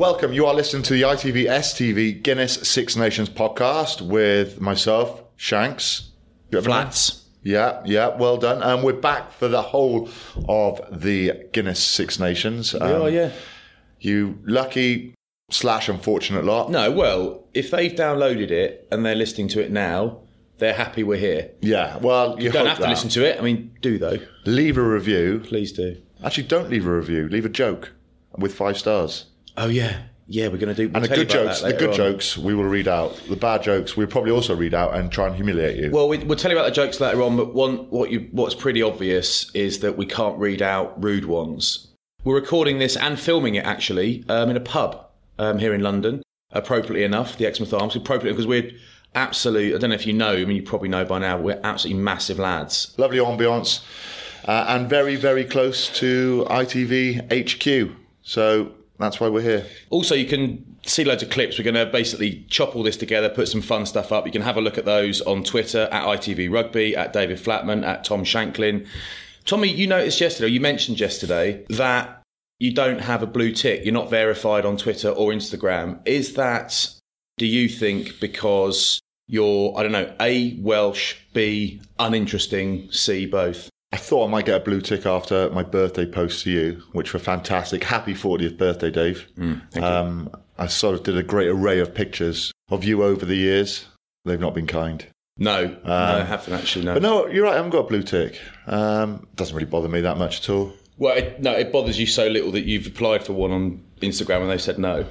welcome. You are listening to the ITV STV Guinness Six Nations podcast with myself, Shanks. Flats. Yeah, well done. And we're back for the whole of the Guinness Six Nations. Yeah. You lucky / unfortunate lot. No, well, if they've downloaded it and they're listening to it now, they're happy we're here. Yeah, well, You don't have to listen to it. I mean, do though. Leave a review. Please do. Actually, don't leave a review. Leave a joke with 5 stars. Oh, yeah. Yeah, we're going to do... And the good jokes we will read out. The bad jokes we'll probably also read out and try and humiliate you. Well, we'll tell you about the jokes later on, but what's pretty obvious is that we can't read out rude ones. We're recording this and filming it, actually, in a pub here in London, appropriately enough, the Exmouth Arms, appropriately because we're absolute... I don't know if you know, I mean, you probably know by now, we're absolutely massive lads. Lovely ambience and very, very close to ITV HQ. So that's why we're here. Also, you can see loads of clips. We're going to basically chop all this together, put some fun stuff up. You can have a look at those on Twitter, at ITV Rugby, at David Flatman, at Tom Shanklin. Tommy, you mentioned yesterday that you don't have a blue tick. You're not verified on Twitter or Instagram. Is that, do you think, because you're, I don't know, A, Welsh, B, uninteresting, C, both? I thought I might get a blue tick after my birthday post to you, which were fantastic. Happy 40th birthday, Dave. Thank you. I sort of did a great array of pictures of you over the years. They've not been kind. No, I haven't actually, no. But no, you're right, I haven't got a blue tick. Doesn't really bother me that much at all. Well, it bothers you so little that you've applied for one on Instagram and they said no.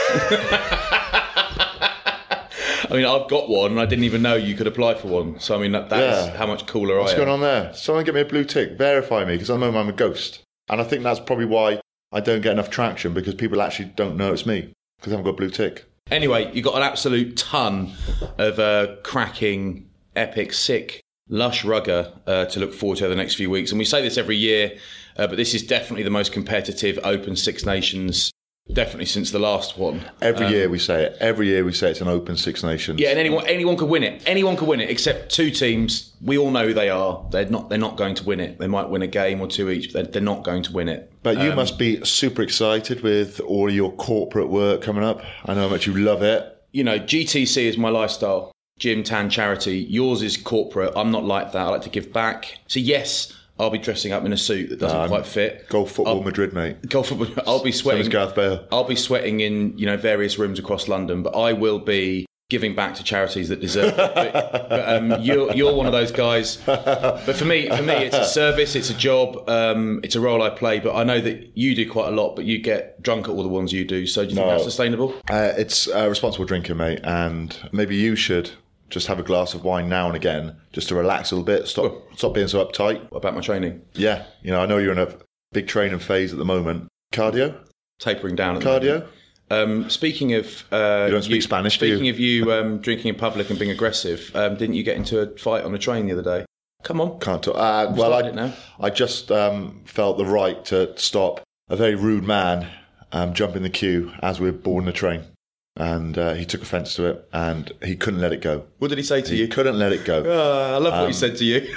I mean, I've got one and I didn't even know you could apply for one. So, I mean, that's how much cooler I am. What's going on there? Someone get me a blue tick. Verify me, because at the moment I'm a ghost. And I think that's probably why I don't get enough traction, because people actually don't know it's me, because I haven't got a blue tick. Anyway, you got an absolute ton of cracking, epic, sick, lush rugger to look forward to over the next few weeks. And we say this every year, but this is definitely the most competitive Open Six Nations, definitely since the last one. Every year we say it. Every year we say it's an Open Six Nations. Yeah, and anyone could win it. Anyone could win it, except 2 teams. We all know who they are. They're not going to win it. They might win a game or 2 each, but they're not going to win it. But you must be super excited with all your corporate work coming up. I know how much you love it. You know, GTC is my lifestyle. Gym, tan, charity. Yours is corporate. I'm not like that. I like to give back. So yes, I'll be dressing up in a suit that doesn't quite fit. Golf football Madrid, mate. Golf football. I'll be sweating. Same as Gareth Bale. I'll be sweating in various rooms across London, but I will be giving back to charities that deserve it. But you're one of those guys. But for me, it's a service, it's a job, it's a role I play. But I know that you do quite a lot, but you get drunk at all the ones you do. So do you think that's sustainable? It's responsible drinking, mate, and maybe you should just have a glass of wine now and again, just to relax a little bit. Stop being so uptight. What about my training? Yeah, I know you're in a big training phase at the moment. Cardio? Tapering down at the Cardio? moment. Speaking of... you don't speak Spanish, do you? Speaking of you drinking in public and being aggressive, didn't you get into a fight on the train the other day? Come on. Can't talk. I just felt the right to stop a very rude man jumping the queue as we were boarding the train. And he took offence to it, and he couldn't let it go. What did he say to you? He couldn't let it go. I love what he said to you.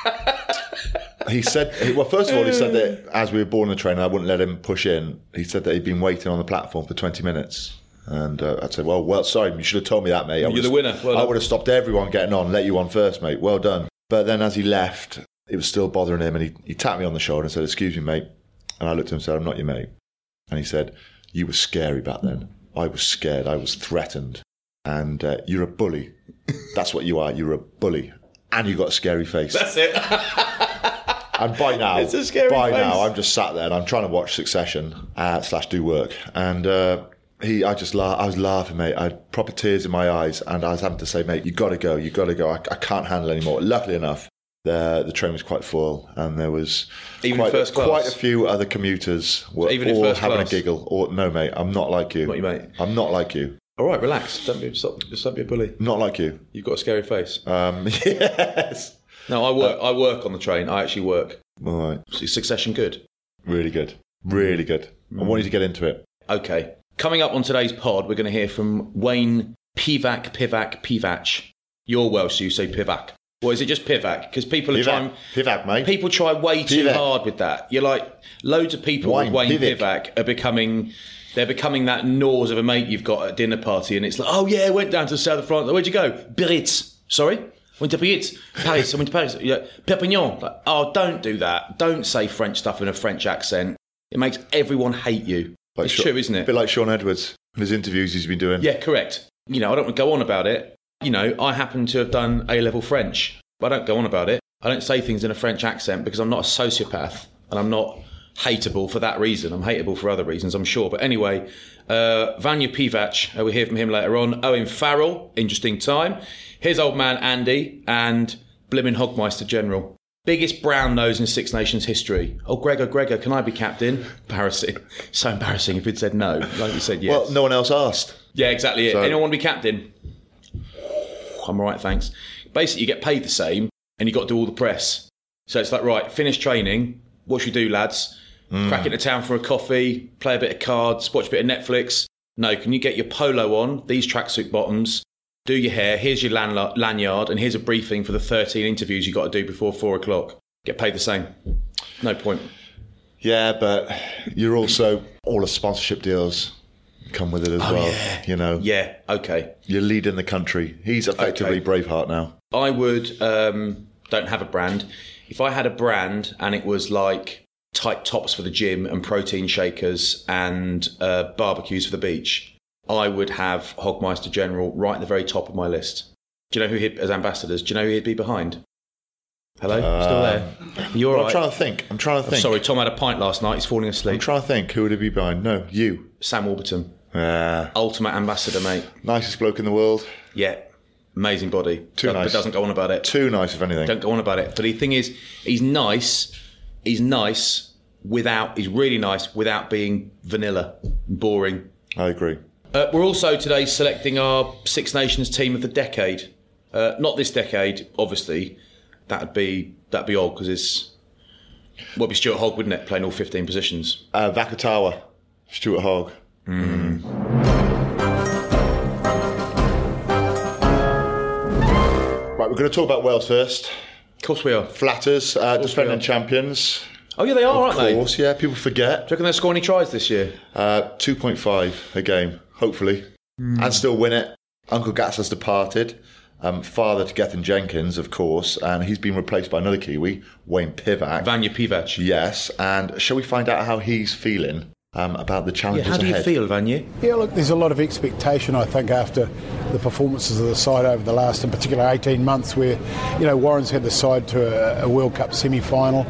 He said, first of all, he said that as we were boarding the train, I wouldn't let him push in. He said that he'd been waiting on the platform for 20 minutes. And I'd say, well, sorry, you should have told me that, mate. You're the winner. I would have stopped everyone getting on, let you on first, mate. Well done. But then as he left, it was still bothering him, and he tapped me on the shoulder and said, excuse me, mate. And I looked at him and said, I'm not your mate. And he said, you were scary back then. I was scared. I was threatened. And you're a bully. That's what you are. You're a bully. And you've got a scary face. That's it. And by now, it's a scary face. now, I'm just sat there and I'm trying to watch Succession / do work. And I was laughing, mate. I had proper tears in my eyes. And I was having to say, mate, you got to go. I can't handle it anymore. Luckily enough, the train was quite full, and there was quite a few other commuters were all having a giggle. No, mate, I'm not like you. Not you, mate. I'm not like you. All right, relax. Don't be a bully. Not like you. You've got a scary face. Yes. No, I work on the train. I actually work. All right. Is Succession good? Really good. Really good. I want you to get into it. Okay. Coming up on today's pod, we're going to hear from Wayne Pivac. You're Welsh, so you say Pivac. Or is it just Pivac? Because people are trying... Pivac, mate. People try way too hard with that. You're like, loads of people with Wayne Pivac are becoming They're becoming that nose of a mate you've got at a dinner party, and it's like, oh yeah, I went down to the south of France. Where'd you go? Biarritz. Sorry? Went to Biarritz. Paris. I went to Paris. Yeah. Perpignan. Like, oh, don't do that. Don't say French stuff in a French accent. It makes everyone hate you. Like it's true, isn't it? A bit like Sean Edwards in his interviews he's been doing. Yeah, correct. I don't want to go on about it. I happen to have done A-level French, but I don't go on about it. I don't say things in a French accent because I'm not a sociopath, and I'm not hateable for that reason. I'm hateable for other reasons, I'm sure. But anyway, Vanja Pivac, we'll hear from him later on. Owen Farrell, interesting time. Here's old man Andy and Blimmin' Hogmeister General. Biggest brown nose in Six Nations history. Oh, Gregor, can I be captain? Embarrassing. So embarrassing if he'd said no, like you said yes. Well, no one else asked. Yeah, exactly it. So, anyone want to be captain? I'm all right, thanks. Basically, you get paid the same and you got to do all the press. So it's like, right, finish training. What should we do, lads? Crack into town for a coffee, play a bit of cards, watch a bit of Netflix. No, can you get your polo on, these tracksuit bottoms, do your hair, here's your lanyard, and here's a briefing for the 13 interviews you got to do before 4 o'clock. Get paid the same. No point. Yeah, but you're also, all the sponsorship deals come with it as well. Yeah. Yeah, okay. You're leading the country. He's effectively Braveheart now. I would, don't have a brand. If I had a brand and it was like tight tops for the gym and protein shakers and barbecues for the beach, I would have Hogmeister General right at the very top of my list. Do you know who he'd, as ambassadors, do you know who he'd be behind? Hello? Still there? You're all right? I'm trying to think. Sorry, Tom had a pint last night. He's falling asleep. I'm trying to think. Who would it be behind? No, you. Sam Warburton. Ultimate ambassador, mate. Nicest bloke in the world. Yeah. Amazing body. Too nice. But doesn't go on about it. Too nice, if anything. Don't go on about it. But the thing is, he's nice without, he's really nice without being vanilla and boring. I agree. We're also today selecting our Six Nations team of the decade. Not this decade, obviously. That'd be odd because it'd be Stuart Hogg, wouldn't it, playing all 15 positions? Vakatawa, Stuart Hogg. Right, we're going to talk about Wales first. Of course we are. Flatters, defending champions. Oh yeah, they are, aren't they? Of course, yeah. People forget. Do you reckon they'll score any tries this year? 2.5 a game, hopefully. And still win it. Uncle Gats has departed. Father to Gethin Jenkins, of course, and he's been replaced by another Kiwi, Wayne Pivac. Vanja Pivac. Yes, and shall we find out how he's feeling about the challenges ahead? How do you feel, Vanja? Yeah, look, there's a lot of expectation, I think, after the performances of the side over the last, in particular, 18 months where, Warren's had the side to a World Cup semi-final,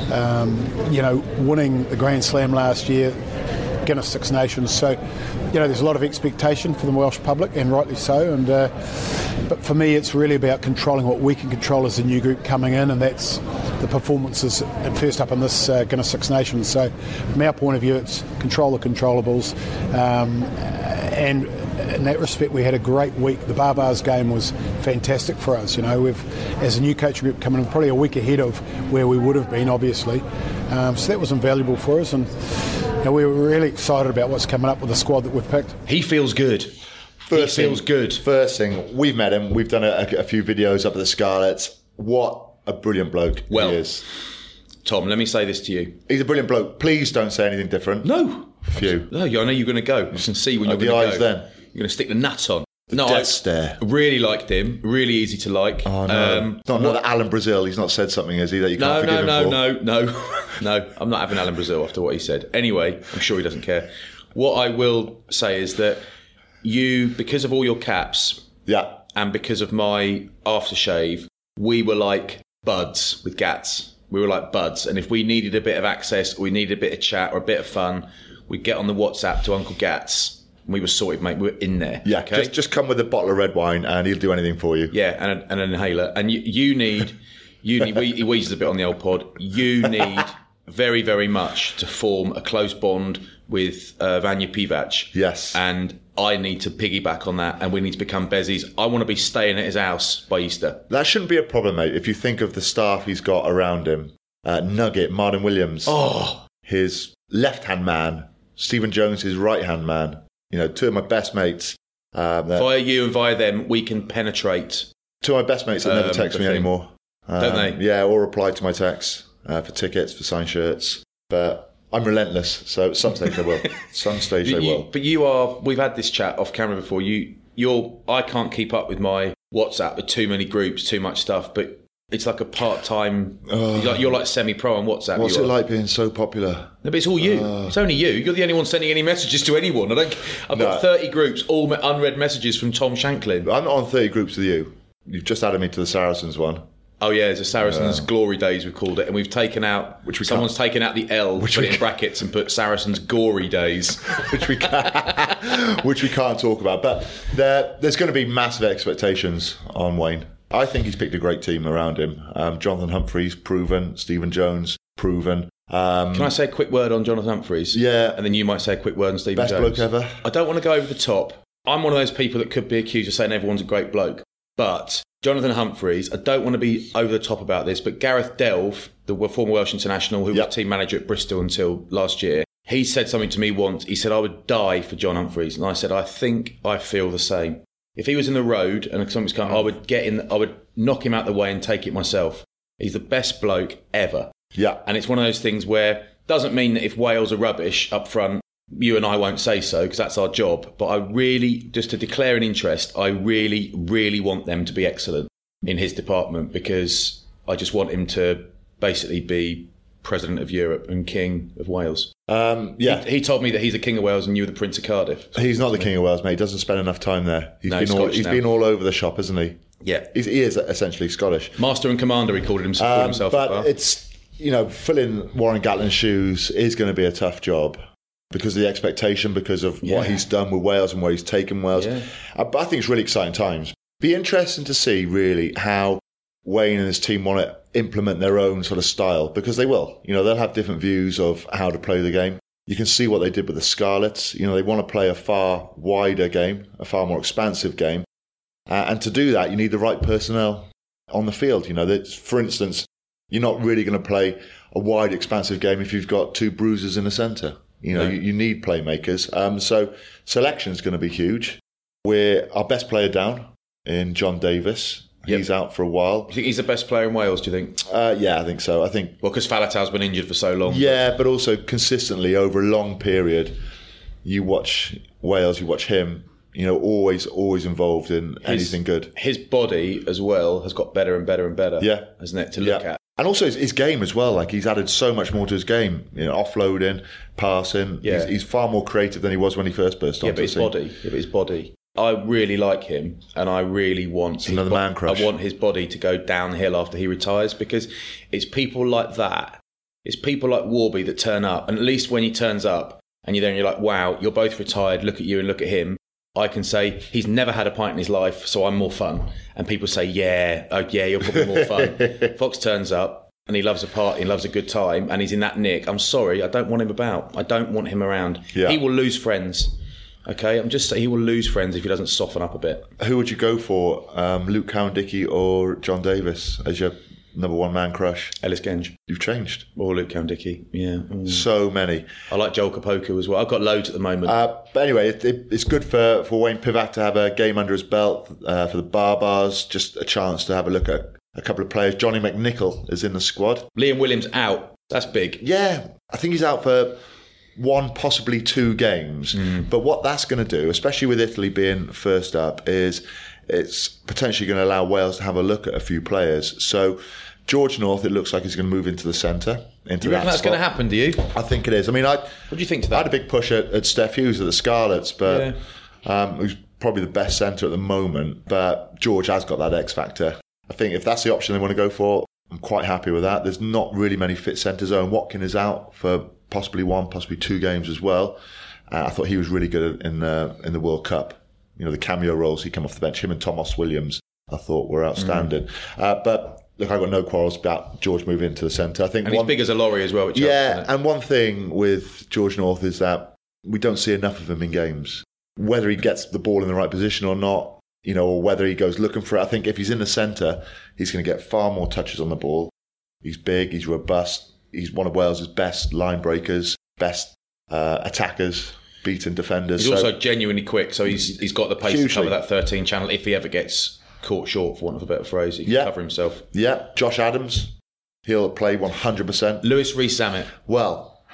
winning the Grand Slam last year, Guinness Six Nations. So, there's a lot of expectation for the Welsh public, and rightly so. And but for me, it's really about controlling what we can control as a new group coming in, and that's the performances at first up in this Guinness Six Nations. So, from our point of view, it's control the controllables. And in that respect, we had a great week. The Barbars game was fantastic for us. We've, as a new coaching group, coming in probably a week ahead of where we would have been, obviously. So that was invaluable for us, and we were really excited about what's coming up with the squad that we've picked. He feels good. First thing, we've met him. We've done a few videos up at the Scarlets. What a brilliant bloke he is. Tom, let me say this to you. He's a brilliant bloke. Please don't say anything different. No. Phew. No, I know you're going to go. You can see when you're going to go. Then. You're going to stick the nuts on. Death stare. Really liked him. Really easy to like. Oh, no. Not another Alan Brazil. He's not said something, has he, that you can't forgive him for? No. I'm not having Alan Brazil after what he said. Anyway, I'm sure he doesn't care. What I will say is that you, because of all your caps, and because of my aftershave, we were like buds with Gats. We were like buds. And if we needed a bit of access, or we needed a bit of chat or a bit of fun, we'd get on the WhatsApp to Uncle Gats. We were sorted, mate. We were in there. Yeah, okay? just come with a bottle of red wine and he'll do anything for you. Yeah, and an inhaler. And you need, he wheezes a bit on the old pod. You need very, very much to form a close bond with Vanja Pivac. Yes. And I need to piggyback on that, and we need to become bezies. I want to be staying at his house by Easter. That shouldn't be a problem, mate, if you think of the staff he's got around him. Nugget, Martin Williams. Oh. His left-hand man. Stephen Jones, his right-hand man. Two of my best mates. Via you and via them, we can penetrate. Two of my best mates that never text me anymore. Don't they? Yeah, or reply to my texts for tickets, for signed shirts. But I'm relentless, so at some stage I will. Some stage I will. But we've had this chat off camera before. I can't keep up with my WhatsApp with too many groups, too much stuff, but it's like a part-time, you're like semi-pro on WhatsApp. What's it like being so popular? No, but it's all you. It's only you. You're the only one sending any messages to anyone. I've got 30 groups, all unread messages from Tom Shanklin. I'm not on 30 groups with you. You've just added me to the Saracens one. Oh yeah, there's a Saracens Glory Days, we've called it, and we've taken out, someone's taken out the L, put it in brackets and put Saracens Gory Days. which we can't talk about. But there's going to be massive expectations on Wayne. I think he's picked a great team around him. Jonathan Humphreys, proven. Stephen Jones, proven. Can I say a quick word on Jonathan Humphreys? Yeah. And then you might say a quick word on Stephen Jones. Best bloke ever. I don't want to go over the top. I'm one of those people that could be accused of saying everyone's a great bloke. But Jonathan Humphreys, I don't want to be over the top about this, but Gareth Delve, the former Welsh international who was team manager at Bristol until last year, he said something to me once. He said, I would die for John Humphreys. And I said, I think I feel the same. If he was in the road and something's coming, I would knock him out the way and take it myself. He's the best bloke ever. Yeah. And it's one of those things where doesn't mean that if Wales are rubbish up front, you and I won't say so because that's our job. But I really, just to declare an interest, I really, really want them to be excellent in his department because I just want him to basically be President of Europe and King of Wales. He told me that he's the King of Wales and you were the Prince of Cardiff. He's not the King of Wales, mate. He doesn't spend enough time there. He's been all over the shop, hasn't he? Yeah. He is essentially Scottish. Master and Commander, he called himself. But it's, filling Warren Gatland's shoes is going to be a tough job because of the expectation, because of what he's done with Wales and where he's taken Wales. Yeah. I think it's really exciting times. Be interesting to see, really, how Wayne and his team want to implement their own sort of style, because they will. They'll have different views of how to play the game. You can see what they did with the Scarlets. They want to play a far wider game, a far more expansive game. And to do that, you need the right personnel on the field. For instance, you're not really going to play a wide, expansive game if you've got two bruisers in the centre. You need playmakers. So selection's going to be huge. We're our best player down in John Davis. Yep. He's out for a while. You think he's the best player in Wales, do you think? Yeah, I think so. Because Faletau's been injured for so long. Yeah, but also consistently over a long period, you watch Wales, you watch him, always involved in anything good. His body as well has got better and better and better, hasn't it, to look at? And also his game as well. Like, he's added so much more to his game. offloading, passing. Yeah. He's far more creative than he was when he first burst onto the scene. His body. I really like him, and I really want another man crush. I want his body to go downhill after he retires, because it's people like that. It's people like Warby that turn up, and at least when he turns up, and you're like, wow, you're both retired. Look at you and look at him. I can say he's never had a pint in his life, so I'm more fun. And people say, you're probably more fun. Fox turns up and he loves a party and loves a good time, and he's in that nick. I'm sorry, I don't want him about. I don't want him around. Yeah. He will lose friends. Okay, I'm just saying he will lose friends if he doesn't soften up a bit. Who would you go for, Luke Cowan-Dickie or John Davis as your number one man crush? Ellis Genge. You've changed. Or Luke Cowan-Dickie, yeah. So many. I like Joel Kapoku as well. I've got loads at the moment. But anyway, it's good for Wayne Pivac to have a game under his belt, for the Barbars, just a chance to have a look at a couple of players. Johnny McNichol is in the squad. Liam Williams out. That's big. Yeah, I think he's out for one, possibly 2 games. But what that's going to do, especially with Italy being first up, is it's potentially going to allow Wales to have a look at a few players. So George North, it looks like he's going to move into the centre. Do you reckon that's going to happen, do you? I think it is. I mean, what do you think to that? I had a big push at Steph Hughes at the Scarlets, but who's probably the best centre at the moment. But George has got that X factor. I think if that's the option they want to go for, I'm quite happy with that. There's not really many fit centres. Owen Watkin is out for possibly 1, possibly 2 games as well. I thought he was really good in the World Cup. The cameo roles, he came off the bench. Him and Thomas Williams, I thought, were outstanding. But look, I've got no quarrels about George moving into the centre. I think, and he's big as a lorry as well. Which helps, and one thing with George North is that we don't see enough of him in games. Whether he gets the ball in the right position or not, or whether he goes looking for it. I think if he's in the centre, he's going to get far more touches on the ball. He's big, he's robust. He's one of Wales's best line breakers, best attackers, beaten defenders. He's also genuinely quick, so he's got the pace to cover that 13 channel if he ever gets caught short, for want of a better phrase. He can cover himself. Yeah, Josh Adams, he'll play 100%. Lewis Rees-Zammit. Well,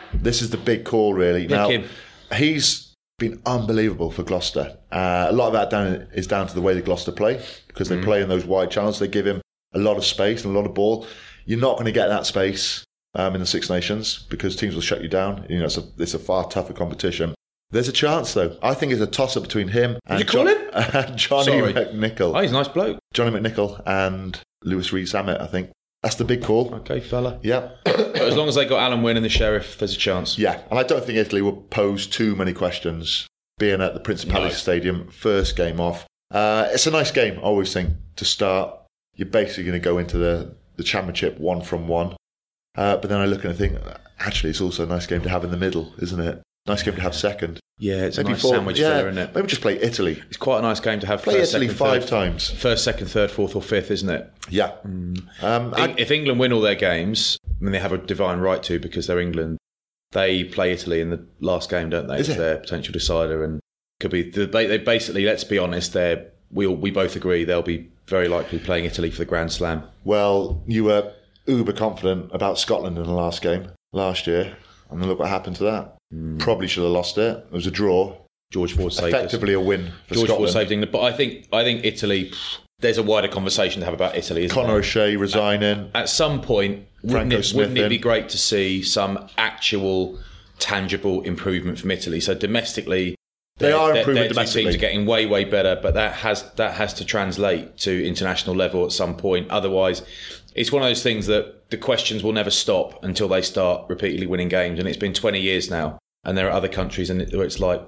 This is the big call, really. Now, he's been unbelievable for Gloucester. A lot of that is down to the way the Gloucester play, because they play in those wide channels. They give him a lot of space and a lot of ball. You're not going to get that space in the Six Nations because teams will shut you down. You know, it's a far tougher competition. There's a chance, though. I think it's a toss-up between him and Johnny McNichol. Oh, he's a nice bloke. Johnny McNichol and Lewis Rees-Zammit, I think. That's the big call. Okay, fella. Yeah. But as long as they got Alan Wynne and the Sheriff, there's a chance. Yeah, and I don't think Italy will pose too many questions being at the Principality Stadium, first game off. It's a nice game, I always think, to start. You're basically going to go into the championship 1-1. But then I look and I think, actually, it's also a nice game to have in the middle, isn't it? Nice game to have second. Yeah, it's maybe a nice sandwich filler, isn't it? Maybe just play Italy. It's quite a nice game to have. Play Italy five times. First, second, third, fourth or fifth, isn't it? Yeah. If England win all their games, I mean, they have a divine right to because they're England, they play Italy in the last game, don't they? It's their potential decider, and could be they basically, let's be honest, we both agree they'll be very likely playing Italy for the Grand Slam. Well, you were uber confident about Scotland in the last game last year, and look what happened to that. Probably should have lost it. It was a draw. George Ford saved effectively us. A win for George Scotland. Ford saved England, but I think Italy. There's a wider conversation to have about Italy. Isn't Conor there? O'Shea resigning. At some point, wouldn't it be great to see some actual, tangible improvement from Italy? So domestically, they are improving their domestically. Teams are getting way, way better, but that has to translate to international level at some point. Otherwise, it's one of those things that the questions will never stop until they start repeatedly winning games. And it's been 20 years now, and there are other countries where it's like,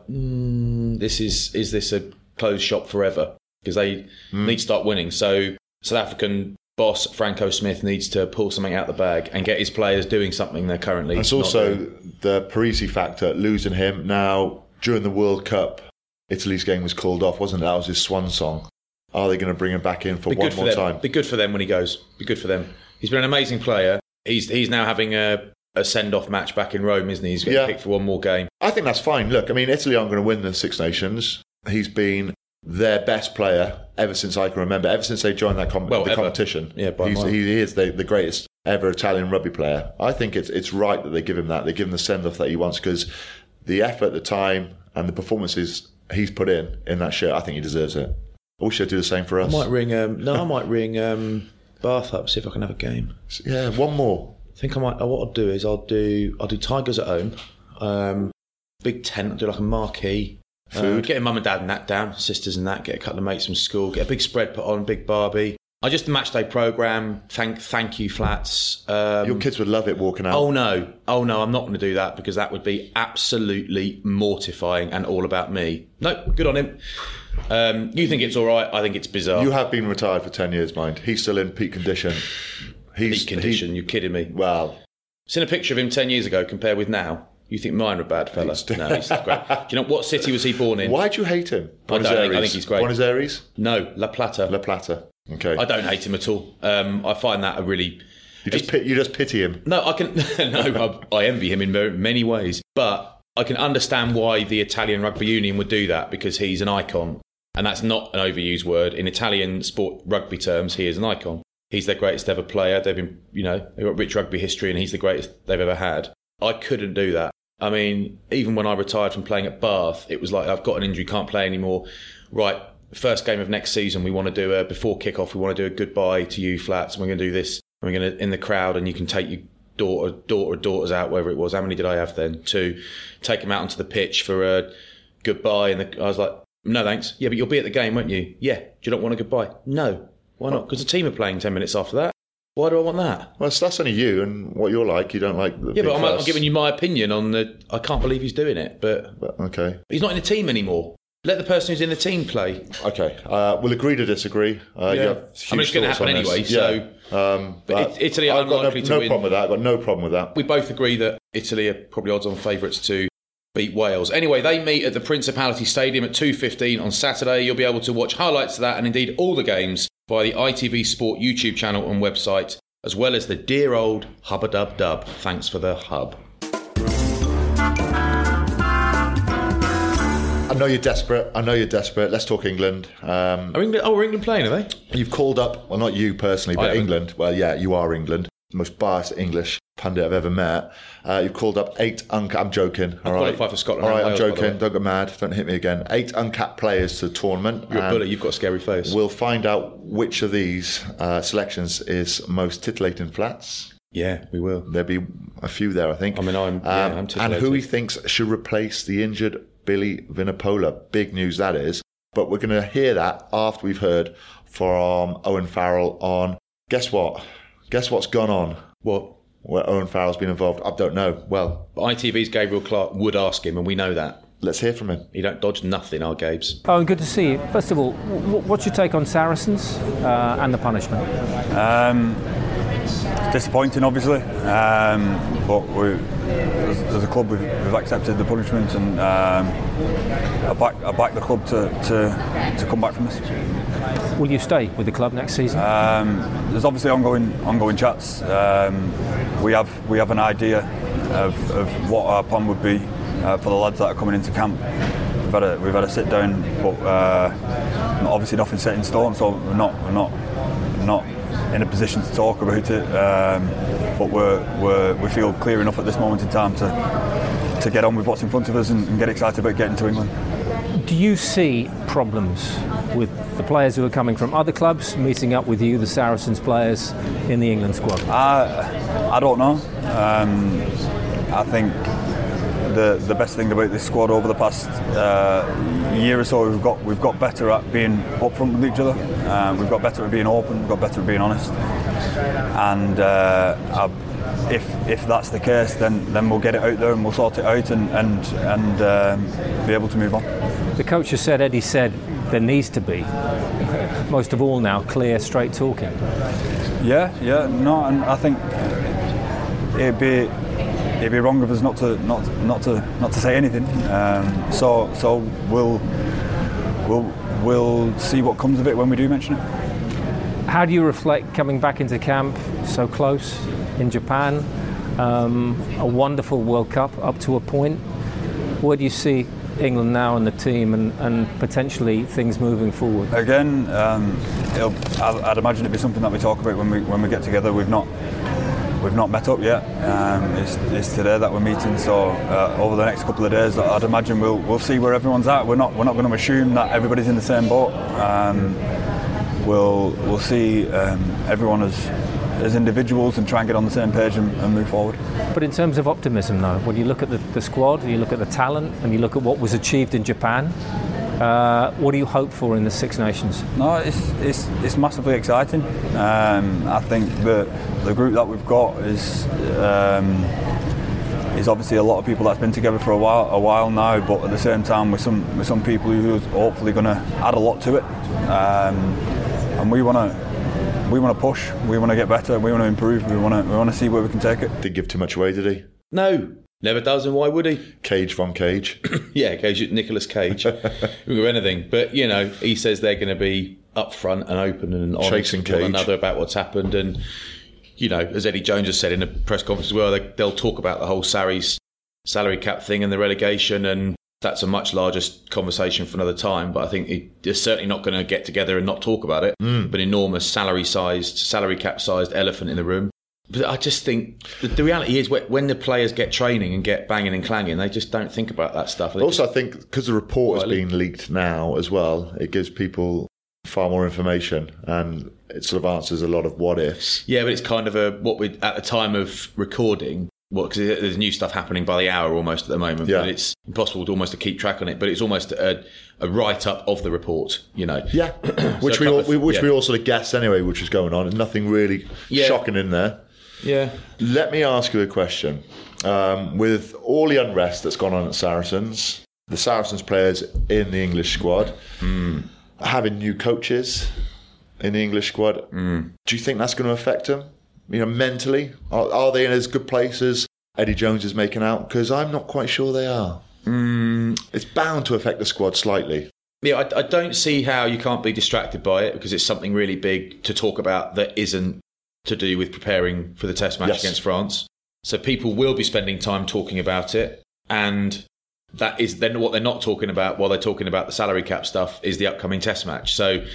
is this a closed shop forever? Because they need to start winning. So South African boss Franco Smith needs to pull something out the bag and get his players doing something they're currently It's not also doing. the Parisi factor, losing him. Now, during the World Cup, Italy's game was called off, wasn't it? That was his swan song. Are they going to bring him back in for one more time? Be good for them when he goes. Be good for them. He's been an amazing player. He's now having a send-off match back in Rome, isn't he? He's getting picked for one more game. I think that's fine. Look, I mean, Italy aren't going to win the Six Nations. He's been their best player ever since I can remember, ever since they joined that competition. Yeah, he is the greatest ever Italian rugby player. I think it's right that they give him that. They give him the send-off that he wants, because the effort, the time, and the performances he's put in that shirt, I think he deserves it. I wish they'd do the same for us. I might ring Bath up, see if I can have a game. Yeah, one more. I think I might. What I'll do is I'll do Tigers at home. Big tent. I'll do like a marquee. Food. Getting mum and dad and that down, sisters and that. Get a couple of mates from school. Get a big spread put on, big barbie. I just a match day programme. Thank you, Flats. Your kids would love it walking out. Oh no, I'm not going to do that, because that would be absolutely mortifying and all about me. No, good on him. You think it's all right? I think it's bizarre. You have been retired for 10 years, mind. He's still in peak condition. Peak condition? You're kidding me? Well, seen a picture of him 10 years ago compared with now. You think mine are a bad fella? No, he's great. Do you know what city was he born in? Why do you hate him? I think he's great. Buenos Aires? No, La Plata. La Plata. Okay. I don't hate him at all. I find that a really. You just pity him. No, I can. No, I envy him in many ways, but I can understand why the Italian Rugby Union would do that, because he's an icon, and that's not an overused word in Italian sport rugby terms. He is an icon. He's their greatest ever player. They've been, they've got rich rugby history, and he's the greatest they've ever had. I couldn't do that. I mean, even when I retired from playing at Bath, it was like, I've got an injury, can't play anymore. Right, first game of next season, we want to do before kick-off, we want to do a goodbye to you, Flats, and we're going to do this. We're going to, in the crowd, and you can take your daughters out, wherever it was. How many did I have then? 2. Take them out onto the pitch for a goodbye. And I was like, no, thanks. Yeah, but you'll be at the game, won't you? Yeah. Do you not want a goodbye? No. Why not? Because the team are playing 10 minutes after that. Why do I want that? Well, that's only you and what you're like. You don't like the but I'm giving you my opinion on I can't believe he's doing it, but okay. He's not in the team anymore. Let the person who's in the team play. Okay. We'll agree to disagree. I mean, it's going to happen anyway. So, but Italy are unlikely to win. No problem with that. I've got no problem with that. We both agree that Italy are probably odds-on favourites to beat Wales. Anyway, they meet at the Principality Stadium at 2:15 on Saturday. You'll be able to watch highlights of that and indeed all the games via the ITV Sport YouTube channel and website, as well as the dear old Hubba-Dub-Dub. Thanks for the hub. I know you're desperate. Let's talk England. Are England playing, are they? You've called up, well, not you personally, but England. Well, yeah, you are England. most biased English pundit I've ever met. You've called up 8 I'm joking. I qualify for Scotland. All right, Wales, I'm joking. Don't get mad. Don't hit me again. 8 uncapped players to the tournament. You're a bullet. You've got a scary face. We'll find out which of these selections is most titillating flats. Yeah, we will. There'll be a few there, I think. I mean, I'm titillated. And who he thinks should replace the injured Billy Vunipola. Big news that is. But we're going to hear that after we've heard from Owen Farrell on, guess what? Guess what's gone on? What? Where Owen Farrell's been involved. I don't know. Well, ITV's Gabriel Clark would ask him, and we know that. Let's hear from him. You don't dodge nothing, our Gabes. Oh, good to see you. First of all, what's your take on Saracens and the punishment? Disappointing, obviously, but as a club we've accepted the punishment, and I back the club to come back from this. Will you stay with the club next season? There's obviously ongoing chats. We have an idea of what our plan would be for the lads that are coming into camp. We've had a sit down, but obviously nothing set in stone, so we're not in a position to talk about it. But we feel clear enough at this moment in time to get on with what's in front of us and get excited about getting to England. Do you see problems with the players who are coming from other clubs meeting up with you, the Saracens players, in the England squad? I don't know. I think the best thing about this squad over the past year or so, we've got better at being upfront with each other. We've got better at being open. We've got better at being honest. And if that's the case, then we'll get it out there and we'll sort it out and be able to move on. The coach has said, Eddie said, there needs to be, most of all now, clear, straight talking. Yeah, no, and I think it'd be wrong of us not to say anything. So we'll see what comes of it when we do mention it. How do you reflect coming back into camp so close in Japan? A wonderful World Cup up to a point. Where do you see England now and the team and potentially things moving forward? Again, I'd imagine it'd be something that we talk about when we get together. We've not met up yet. It's today that we're meeting, so over the next couple of days, I'd imagine we'll see where everyone's at. We're not going to assume that everybody's in the same boat. We'll see everyone as individuals and try and get on the same page and move forward. But in terms of optimism, though, when you look at the squad, you look at the talent, and you look at what was achieved in Japan, what do you hope for in the Six Nations? No, it's massively exciting. I think the group that we've got is obviously a lot of people that's been together for a while now, but at the same time with some people who's hopefully going to add a lot to it. And we want to push. We want to get better. We want to improve. We want to see where we can take it. Didn't give too much away, did he? No. Never does, and why would he? Cage from Cage. Yeah, Nicolas Cage. We can do anything. But, he says they're going to be upfront and open and honest with one another about what's happened. And, as Eddie Jones has said in a press conference as well, they'll talk about the whole salary cap thing and the relegation, and that's a much larger conversation for another time. But I think they're certainly not going to get together and not talk about it. But enormous salary cap sized elephant in the room. But I just think the reality is when the players get training and get banging and clanging, they just don't think about that stuff. Also, I think because the report is being leaked now as well, it gives people far more information and it sort of answers a lot of what ifs. Yeah, but it's kind of at the time of recording, because there's new stuff happening by the hour almost at the moment. Yeah. But it's impossible to keep track on it. But it's almost a write-up of the report, Yeah, which we all sort of guessed anyway, which was going on, and nothing really shocking in there. Yeah. Let me ask you a question. With all the unrest that's gone on at Saracens, the Saracens players in the English squad, having new coaches in the English squad, do you think that's going to affect them? Mentally? Are they in as good place as Eddie Jones is making out? Because I'm not quite sure they are. It's bound to affect the squad slightly. Yeah, I don't see how you can't be distracted by it, because it's something really big to talk about that isn't to do with preparing for the test match against France. So people will be spending time talking about it, and that is then what they're not talking about while they're talking about the salary cap stuff is the upcoming test match. So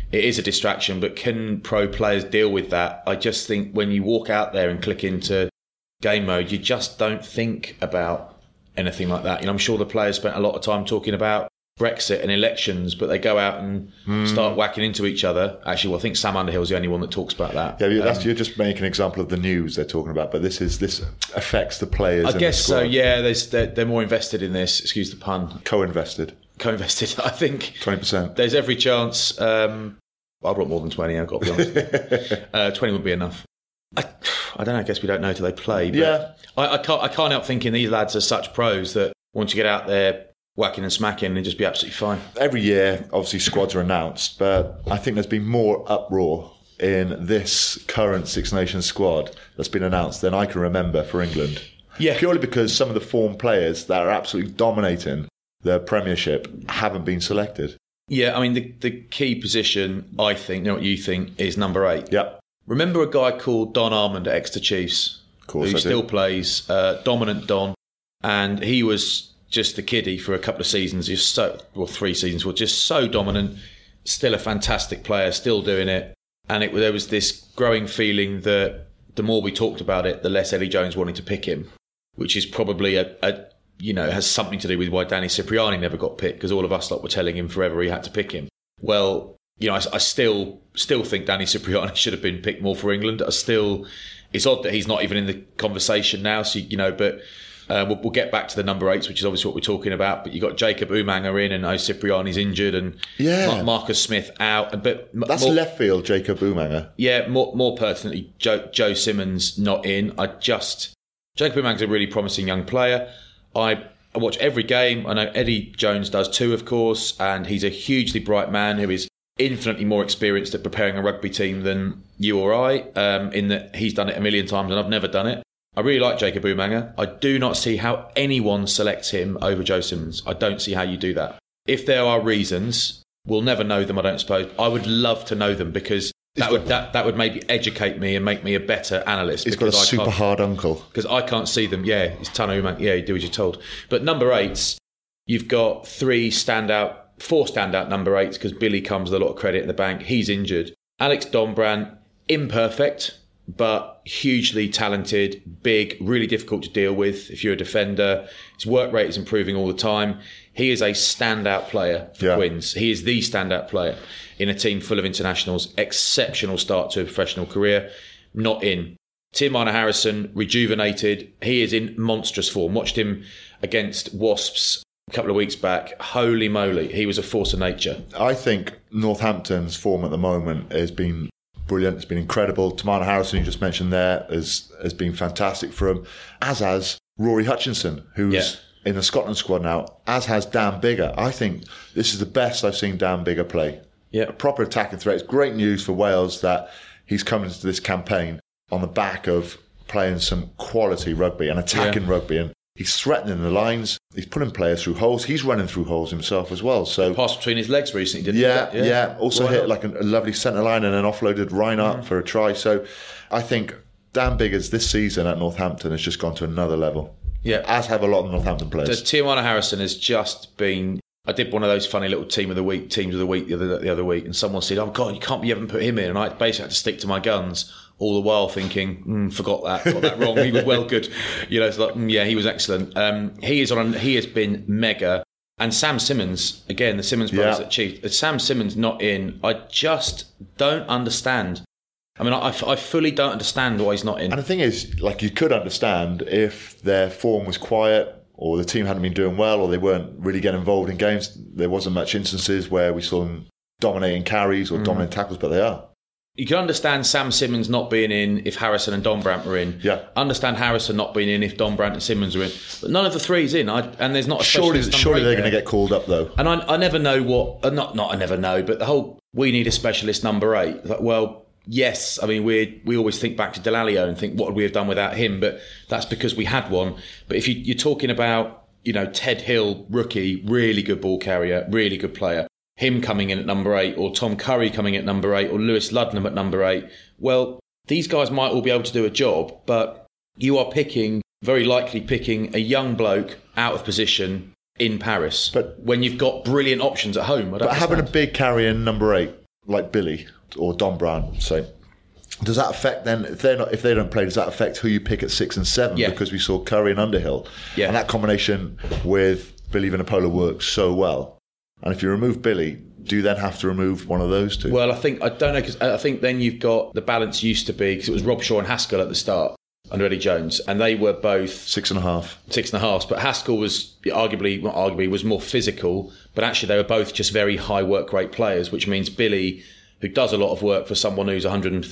it is a distraction, but can pro players deal with that? I just think when you walk out there and click into game mode, you just don't think about anything like that. I'm sure the players spent a lot of time talking about Brexit and elections, but they go out and start whacking into each other. Actually, well, I think Sam Underhill's the only one that talks about that. Yeah, you're just making an example of the news they're talking about, but this affects the players. I guess so. Yeah, they're more invested in this. Excuse the pun. Co-invested. I think 20%. There's every chance. I brought more than 20. I've got to be honest. 20 would be enough. I don't know. I guess we don't know till they play. But yeah. I can't help thinking these lads are such pros that once you get out there whacking and smacking and just be absolutely fine. Every year, obviously, squads are announced, but I think there's been more uproar in this current Six Nations squad that's been announced than I can remember for England. Yeah. Purely because some of the form players that are absolutely dominating the Premiership haven't been selected. Yeah, I mean, the key position, I think, what you think, is number 8. Yep. Remember a guy called Don Armand at Exeter Chiefs? Of course, who still plays, dominant Don, and he was just the kiddie for a couple of seasons, 3 seasons, just so dominant, still a fantastic player, still doing it. And there was this growing feeling that the more we talked about it, the less Eddie Jones wanted to pick him, which is probably has something to do with why Danny Cipriani never got picked, because all of us were telling him forever he had to pick him. Well, I still think Danny Cipriani should have been picked more for England. It's odd that he's not even in the conversation now. So but we'll get back to the number 8s, which is obviously what we're talking about. But you got Jacob Umaga in, and Cipriani's injured, and Marcus Smith out. But that's left field, Jacob Umaga. Yeah, more pertinently, Joe Simmons not in. Jacob Umaga's a really promising young player. I watch every game. I know Eddie Jones does too, of course, and he's a hugely bright man who is infinitely more experienced at preparing a rugby team than you or I, in that he's done it a million times and I've never done it. I really like Jacob Umaga. I do not see how anyone selects him over Joe Simmons. I don't see how you do that. If there are reasons, we'll never know them, I don't suppose. I would love to know them, because that would maybe educate me and make me a better analyst. He's got a super hard uncle. Because I can't see them. Yeah, it's Tana Umaga. Yeah, you do as you're told. But number 8s, you've got 4 standout number 8s, because Billy comes with a lot of credit in the bank. He's injured. Alex Dombrandt, imperfect, but hugely talented, big, really difficult to deal with if you're a defender. His work rate is improving all the time. He is a standout player for Quins. He is the standout player in a team full of internationals. Exceptional start to a professional career. Not in. Tim Harrison, rejuvenated. He is in monstrous form. Watched him against Wasps a couple of weeks back. Holy moly, he was a force of nature. I think Northampton's form at the moment has been brilliant. It's been incredible. Tamana Harrison, you just mentioned there, has been fantastic for him, as has Rory Hutchinson, who's in the Scotland squad now, as has Dan Biggar. I think this is the best I've seen Dan Biggar play. Yeah. A proper attacking threat. It's great news for Wales that he's coming into this campaign on the back of playing some quality rugby and attacking rugby, and he's threatening the lines. He's putting players through holes. He's running through holes himself as well. So pass between his legs recently, didn't he? Yeah. Also hit like a lovely centre line and then offloaded Reinhardt for a try. So I think Dan Biggar's this season at Northampton has just gone to another level. Yeah. As have a lot of Northampton players. Tijuana Harrison has just been... I did one of those funny little teams of the week the other week, and someone said, "Oh God, you haven't put him in," and I basically had to stick to my guns all the while, thinking, "Forgot that, got that wrong." He was well good, It's like, he was excellent. He has been mega. And Sam Simmons, again, the Simmons brothers at Chiefs. Sam Simmons not in. I just don't understand. I mean, I fully don't understand why he's not in. And the thing is, you could understand if their form was quiet, or the team hadn't been doing well, or they weren't really getting involved in games. There wasn't much instances where we saw them dominating carries or dominating tackles, but they are. You can understand Sam Simmons not being in if Harrison and Dombrandt were in. Yeah. Understand Harrison not being in if Dombrandt and Simmons were in. But none of the three's in. And there's not a specialist. Surely they're going to get called up, though. And I never know what... Not I never know, but the whole, we need a specialist number 8. Yes, I mean, we always think back to Delalio and think, what would we have done without him? But that's because we had one. But if you're talking about, Ted Hill, rookie, really good ball carrier, really good player, him coming in at number 8, or Tom Curry coming in at number 8, or Lewis Ludlam at number 8, well, these guys might all be able to do a job, but you are very likely picking a young bloke out of position in Paris. But when you've got brilliant options at home, having a big carrier in number 8, like Billy or Don Brandt, say, does that affect then, if they don't play, does that affect who you pick at 6 and 7? Yeah. Because we saw Curry and Underhill. Yeah. And that combination with Billy Vunipola works so well. And if you remove Billy, do you then have to remove one of those two? Well, I don't know, because I think then you've got, the balance used to be, because it was Robshaw and Haskell at the start under Eddie Jones, and they were both 6.5. 6.5, but Haskell was arguably was more physical, but actually they were both just very high work rate players, which means Billy, who does a lot of work for someone who's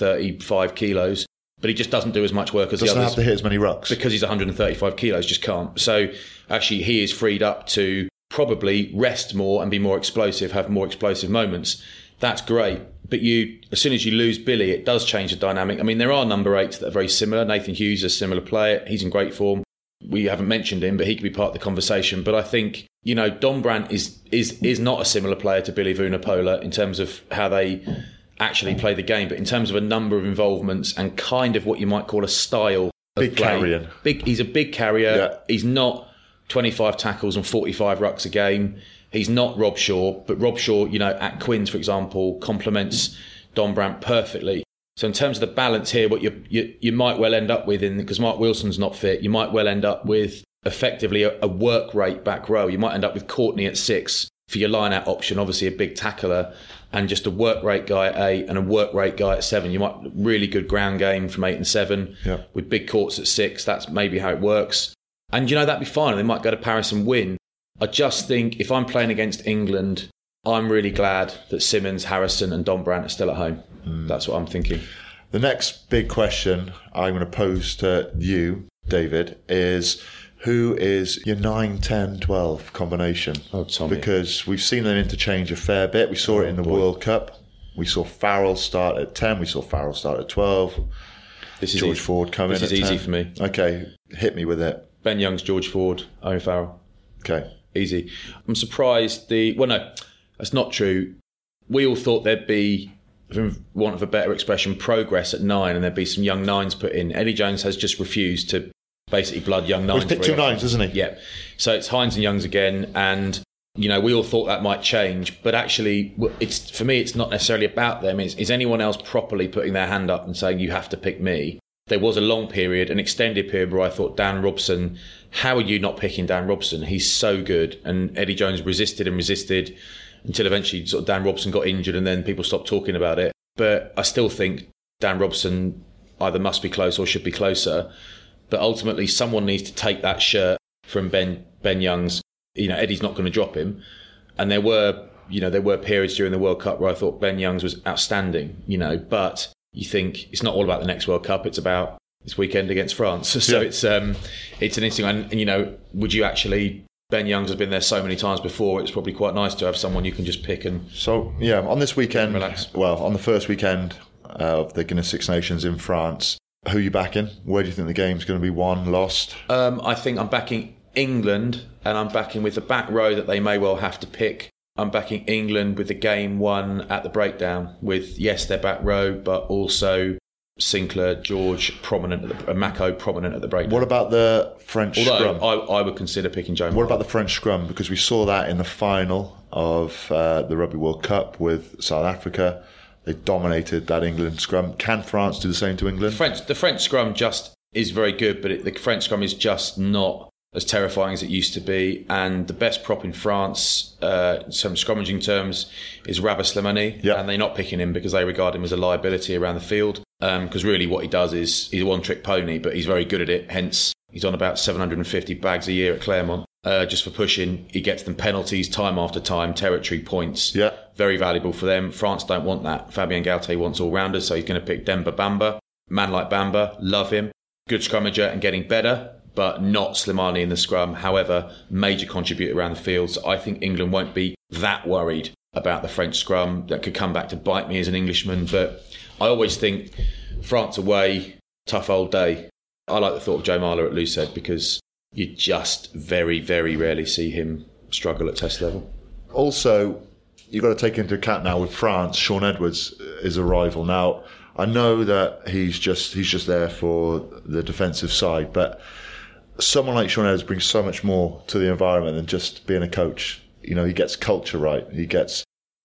135 kilos, but he just doesn't do as much work as the others. Doesn't have to hit as many rucks. Because he's 135 kilos, just can't. So actually he is freed up to probably rest more and be more explosive, have more explosive moments. That's great. But as soon as you lose Billy, it does change the dynamic. I mean, there are number 8s that are very similar. Nathan Hughes is a similar player. He's in great form. We haven't mentioned him, but he could be part of the conversation. But I think, Don Brandt is not a similar player to Billy Vunipola in terms of how they actually play the game, but in terms of a number of involvements and kind of what you might call a style of big play. carrier. He's a big carrier. Yeah. He's not 25 tackles and 45 rucks a game. He's not Rob Shaw, but Rob Shaw, at Quins, for example, complements Don Brandt perfectly. So in terms of the balance here, what you might well end up with, because Mark Wilson's not fit, you might well end up with effectively a work rate back row. You might end up with Courtney at 6 for your line-out option, obviously a big tackler, and just a work rate guy at 8 and a work rate guy at 7. You might really good ground game from 8 and 7 with big courts at 6. That's maybe how it works. And that'd be fine. And they might go to Paris and win. I just think if I'm playing against England, I'm really glad that Simmons, Harrison and Don Brandt are still at home. That's what I'm thinking. The next big question I'm going to pose to you, David, is who is your 9, 10, 12 combination? Oh, Tommy. Because we've seen them interchange a fair bit. We saw it in the World Cup. We saw Farrell start at 10. We saw Farrell start at 12. This is George easy. Ford come in at 10. This is easy for me. Okay, hit me with it. Ben Youngs, George Ford, Owen Farrell. Okay. Easy. I'm surprised no, that's not true. We all thought there'd be, for want of a better expression, progress at 9 and there'd be some young 9s put in. Eddie Jones has just refused to basically blood young 9s. Well, he's picked 2 9s, hasn't he? Yeah. So it's Hines and Youngs again, and we all thought that might change, but actually, for me, it's not necessarily about them. Is anyone else properly putting their hand up and saying, you have to pick me? There was a long period, an extended period, where I thought Dan Robson, how are you not picking Dan Robson? He's so good. And Eddie Jones resisted and resisted until eventually sort of Dan Robson got injured and then people stopped talking about it. But I still think Dan Robson either must be close or should be closer. But ultimately, someone needs to take that shirt from Ben Youngs. Eddie's not going to drop him. And there were periods during the World Cup where I thought Ben Youngs was outstanding, but you think it's not all about the next World Cup, it's about this weekend against France. So it's an interesting one. And, would you actually, Ben Youngs has been there so many times before, it's probably quite nice to have someone you can just pick and... So, on this weekend, relax. Well, on the first weekend of the Guinness Six Nations in France, who are you backing? Where do you think the game's going to be won, lost? I think I'm backing England, and I'm backing with the back row that they may well have to pick. I'm backing England with the game won at the breakdown with, yes, their back row, but also Sinclair, George prominent, Mako prominent at the breakdown. What about the French scrum? I would consider picking Joe Marler. What about the French scrum? Because we saw that in the final of the Rugby World Cup with South Africa. They dominated that England scrum. Can France do the same to England? The French scrum just is very good, but the French scrum is just not as terrifying as it used to be. And the best prop in France, some scrummaging terms, is Rabah Slimani. Yep. And they're not picking him because they regard him as a liability around the field. Because really what he does is he's a one-trick pony, but he's very good at it. Hence, he's on about 750 bags a year at Claremont. Just for pushing, he gets them penalties time after time, territory points. Yeah. Very valuable for them. France don't want that. Fabien Galtier wants all-rounders, so he's going to pick Demba Bamba. Man like Bamba, love him. Good scrummager and getting better, but not Slimani in the scrum. However, major contributor around the field. So I think England won't be that worried about the French scrum. That could come back to bite me as an Englishman. But I always think France away, tough old day. I like the thought of Joe Marler at Loosehead because you just very, very rarely see him struggle at test level. Also, you've got to take into account now with France, Sean Edwards is a rival. Now, I know that he's just there for the defensive side, but someone like Sean Edwards brings so much more to the environment than just being a coach. You know, he gets culture right. He gets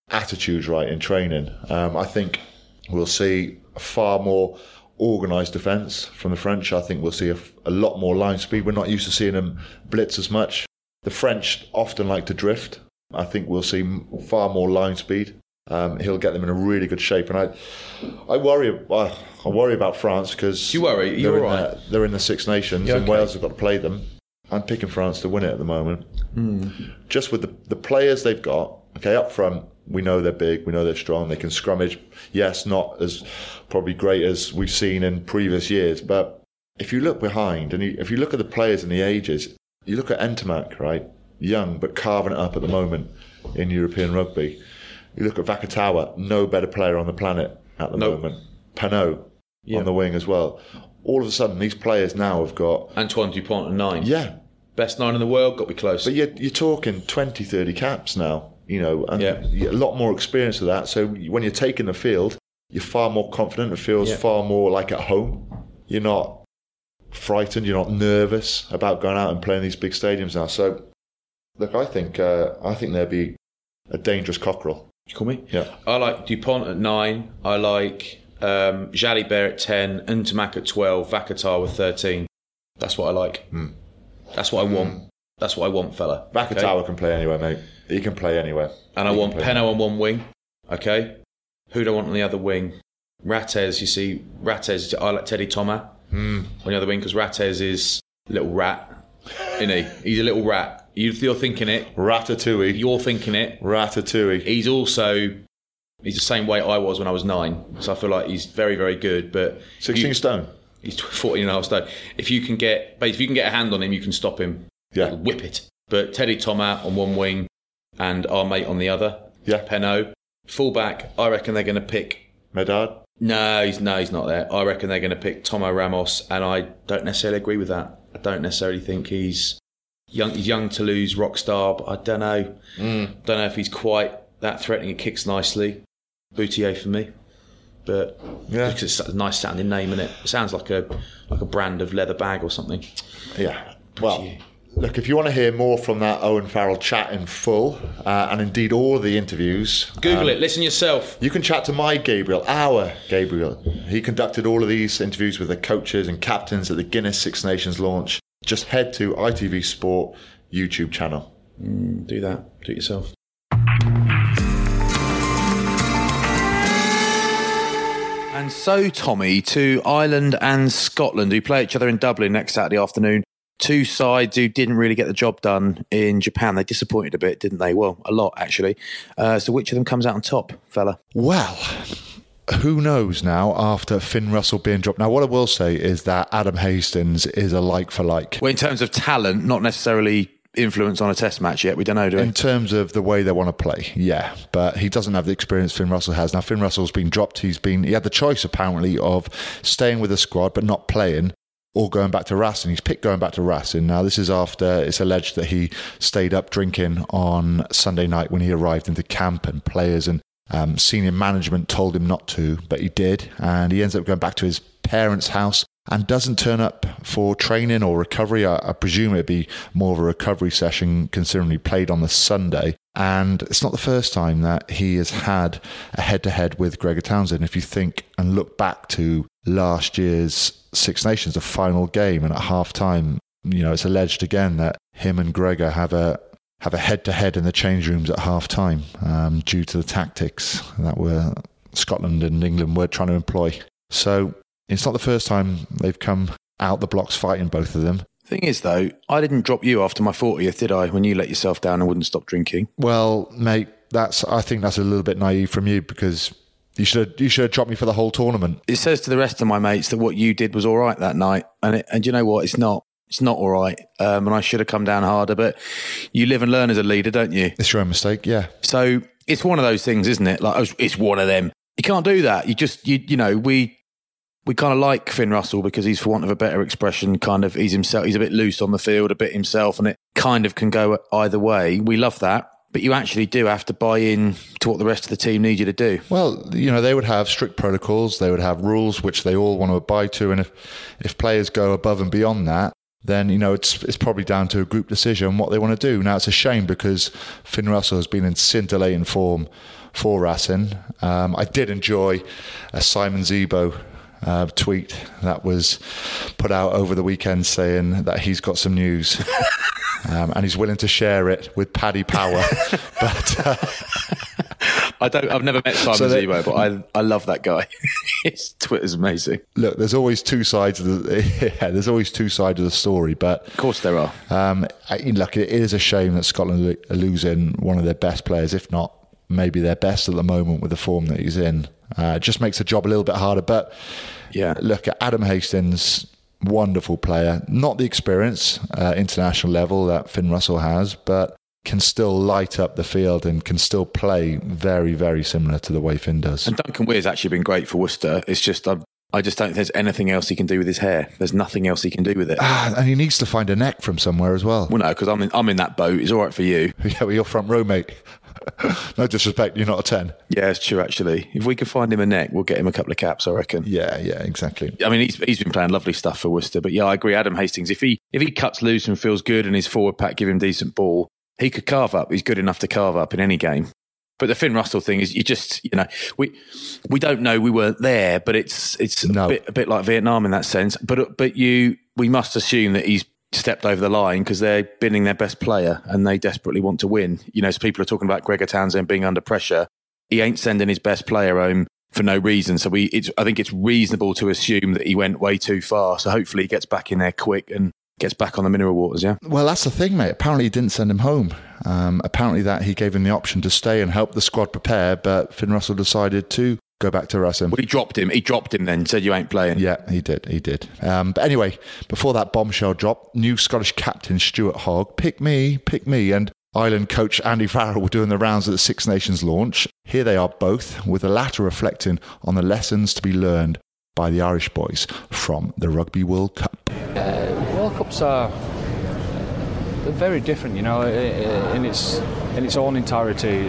attitudes right in training. I think we'll see a far more organised defence from the French. I think we'll see a lot more line speed. We're not used to seeing them blitz as much. The French often like to drift. I think we'll see far more line speed. He'll get them in a really good shape, and I worry about France because you worry. You're right. They're in the Six Nations, and Wales have got to play them. I'm picking France to win it at the moment. Just with the players they've got. Okay, up front, we know they're big, we know they're strong, they can scrummage. Yes, not as probably great as we've seen in previous years, but if you look behind and if you look at the players and the ages, you look at Ntamack, right? Young, but carving it up at the moment in European rugby. You look at Vakatawa, no better player on the planet at the moment. Penaud on the wing as well. All of a sudden, these players now have got... Antoine Dupont at 9. Yeah. Best 9 in the world, got to be close. But you're talking 20, 30 caps now, and a lot more experience of that. So when you're taking the field, you're far more confident. It feels far more like at home. You're not frightened. You're not nervous about going out and playing these big stadiums now. So, look, I think there'd be a dangerous cockerel. You call me? Yeah. I like Dupont at 9. I like Jalibert at 10. Ntamack at 12. Vakatawa 13. That's what I like. That's what I want. That's what I want, fella. Vakatawa can play anywhere, mate. He can play anywhere. And I want Penaud on one wing. Okay. Who do I want on the other wing? Rattez, you see. Rattez, I like Teddy Thomas on the other wing because Rattez is a little rat. Isn't he? He's a little rat. You're thinking it. Ratatouille. You're thinking it. Ratatouille. He's the same weight I was when I was 9. So I feel like he's very, very good. But 16 stone. He's 14 and a half stone. If you can get a hand on him, you can stop him. Yeah. Whip it. But Teddy Thomas on one wing and our mate on the other. Yeah. Penaud. Fullback, I reckon they're going to pick... Medard? No, he's not there. I reckon they're going to pick Tomo Ramos, and I don't necessarily agree with that. I don't necessarily think he's young Toulouse rock star, but I don't know. Don't know if he's quite that threatening. He kicks nicely. Boutier for me. But because it's a nice sounding name, isn't it? It sounds like a brand of leather bag or something. Yeah. Well, look, if you want to hear more from that Owen Farrell chat in full, and indeed all of the interviews... Google it, listen yourself. You can chat to our Gabriel. He conducted all of these interviews with the coaches and captains at the Guinness Six Nations launch. Just head to ITV Sport YouTube channel. Do that. Do it yourself. And so, Tommy, to Ireland and Scotland, who play each other in Dublin next Saturday afternoon. Two sides who didn't really get the job done in Japan. They disappointed a bit, didn't they? Well, a lot, actually. So which of them comes out on top, fella? Well, who knows now after Finn Russell being dropped. Now, what I will say is that Adam Hastings is a like for like. Well, in terms of talent, not necessarily influence on a test match yet. We don't know, do we? In terms of the way they want to play, yeah. But he doesn't have the experience Finn Russell has. Now, Finn Russell's been dropped. He had the choice, apparently, of staying with the squad but not playing, or going back to Racing. He's picked going back to Racing. Now, this is after it's alleged that he stayed up drinking on Sunday night when he arrived into camp, and players and senior management told him not to, but he did. And he ends up going back to his parents' house and doesn't turn up for training or recovery. I presume it'd be more of a recovery session, considering he played on the Sunday. And it's not the first time that he has had a head-to-head with Gregor Townsend. If you think and look back to last year's Six Nations, the final game, and at half-time, it's alleged again that him and Gregor have a head-to-head in the change rooms at half-time due to the tactics that were Scotland and England were trying to employ. So it's not the first time they've come out the blocks fighting, both of them. Thing is, though, I didn't drop you after my 40th, did I, when you let yourself down and wouldn't stop drinking? Well, mate, I think that's a little bit naive from you, because you should have dropped me for the whole tournament. It says to the rest of my mates that what you did was all right that night. And you know what? It's not. It's not all right. And I should have come down harder. But you live and learn as a leader, don't you? It's your own mistake, yeah. So it's one of those things, isn't it? Like, it's one of them. You can't do that. We kind of like Finn Russell because he's, for want of a better expression, kind of he's himself. He's a bit loose on the field, a bit himself, and it kind of can go either way. We love that. But you actually do have to buy in to what the rest of the team need you to do. Well, they would have strict protocols. They would have rules which they all want to abide to. And if players go above and beyond that, then, it's probably down to a group decision what they want to do. Now, it's a shame because Finn Russell has been in scintillating form for Racing. I did enjoy a Simon Zebo tweet that was put out over the weekend saying that he's got some news and he's willing to share it with Paddy Power. But I've never met Simon Zebo, but I love that guy. His Twitter's amazing. Look, there's always two sides of the story, but of course there are. Look, it is a shame that Scotland are losing one of their best players, if not maybe their best at the moment with the form that he's in. It just makes the job a little bit harder. But yeah, look at Adam Hastings, wonderful player, not the experience international level that Finn Russell has, but can still light up the field and can still play very, very similar to the way Finn does. And Duncan Weir's actually been great for Worcester. It's just I just don't think there's anything else he can do with his hair. There's nothing else he can do with it. And he needs to find a neck from somewhere as well. Well, no, because I'm in that boat. It's all right for you. Yeah, well, you're front row, mate. No disrespect, you're not a 10. Yeah, it's true, actually. If we could find him a neck, we'll get him a couple of caps, I reckon. Yeah, exactly. I mean, he's been playing lovely stuff for Worcester. But yeah, I agree. Adam Hastings, if he cuts loose and feels good and his forward pack give him decent ball, he could carve up. He's good enough to carve up in any game. But the Finn Russell thing is, we don't know, we weren't there, but it's a bit like Vietnam in that sense. But we must assume that he's stepped over the line because they're binning their best player and they desperately want to win. So people are talking about Gregor Townsend being under pressure. He ain't sending his best player home for no reason. So I think it's reasonable to assume that he went way too far. So hopefully he gets back in there quick and gets back on the mineral waters, yeah? Well, that's the thing, mate. Apparently he didn't send him home. Apparently that he gave him the option to stay and help the squad prepare, but Finn Russell decided to go back to Racing. Well, he dropped him then, said you ain't playing. Yeah, he did. But anyway, before that bombshell drop, new Scottish captain Stuart Hogg, pick me, and Ireland coach Andy Farrell were doing the rounds at the Six Nations launch. Here they are both, with the latter reflecting on the lessons to be learned by the Irish boys from the Rugby World Cup. World Cups are very different, in its own entirety.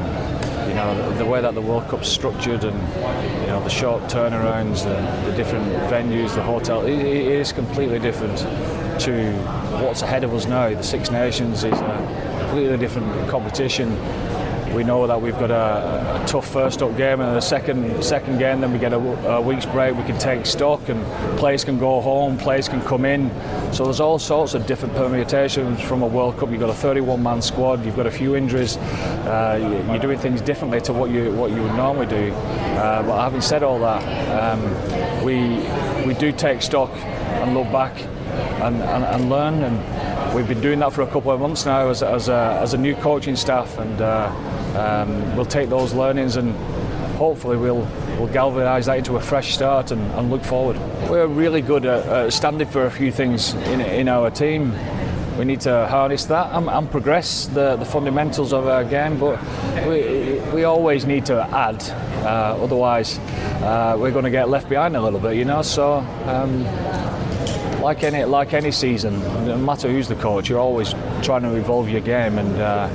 The way that the World Cup's structured and the short turnarounds, the different venues, the hotel, it is completely different to what's ahead of us now. The Six Nations is a completely different competition. We know that we've got a tough first up game and a second game, then we get a week's break, we can take stock and players can go home, players can come in. So there's all sorts of different permutations from a World Cup. You've got a 31-man squad, you've got a few injuries, you're doing things differently to what you would normally do. But having said all that, we do take stock and look back and learn, and we've been doing that for a couple of months now as a new coaching staff, and we'll take those learnings and hopefully we'll galvanise that into a fresh start and look forward. We're really good at standing for a few things in our team. We need to harness that and progress the fundamentals of our game, but we always need to add, otherwise we're going to get left behind a little bit, so like any season, no matter who's the coach, you're always trying to evolve your game, and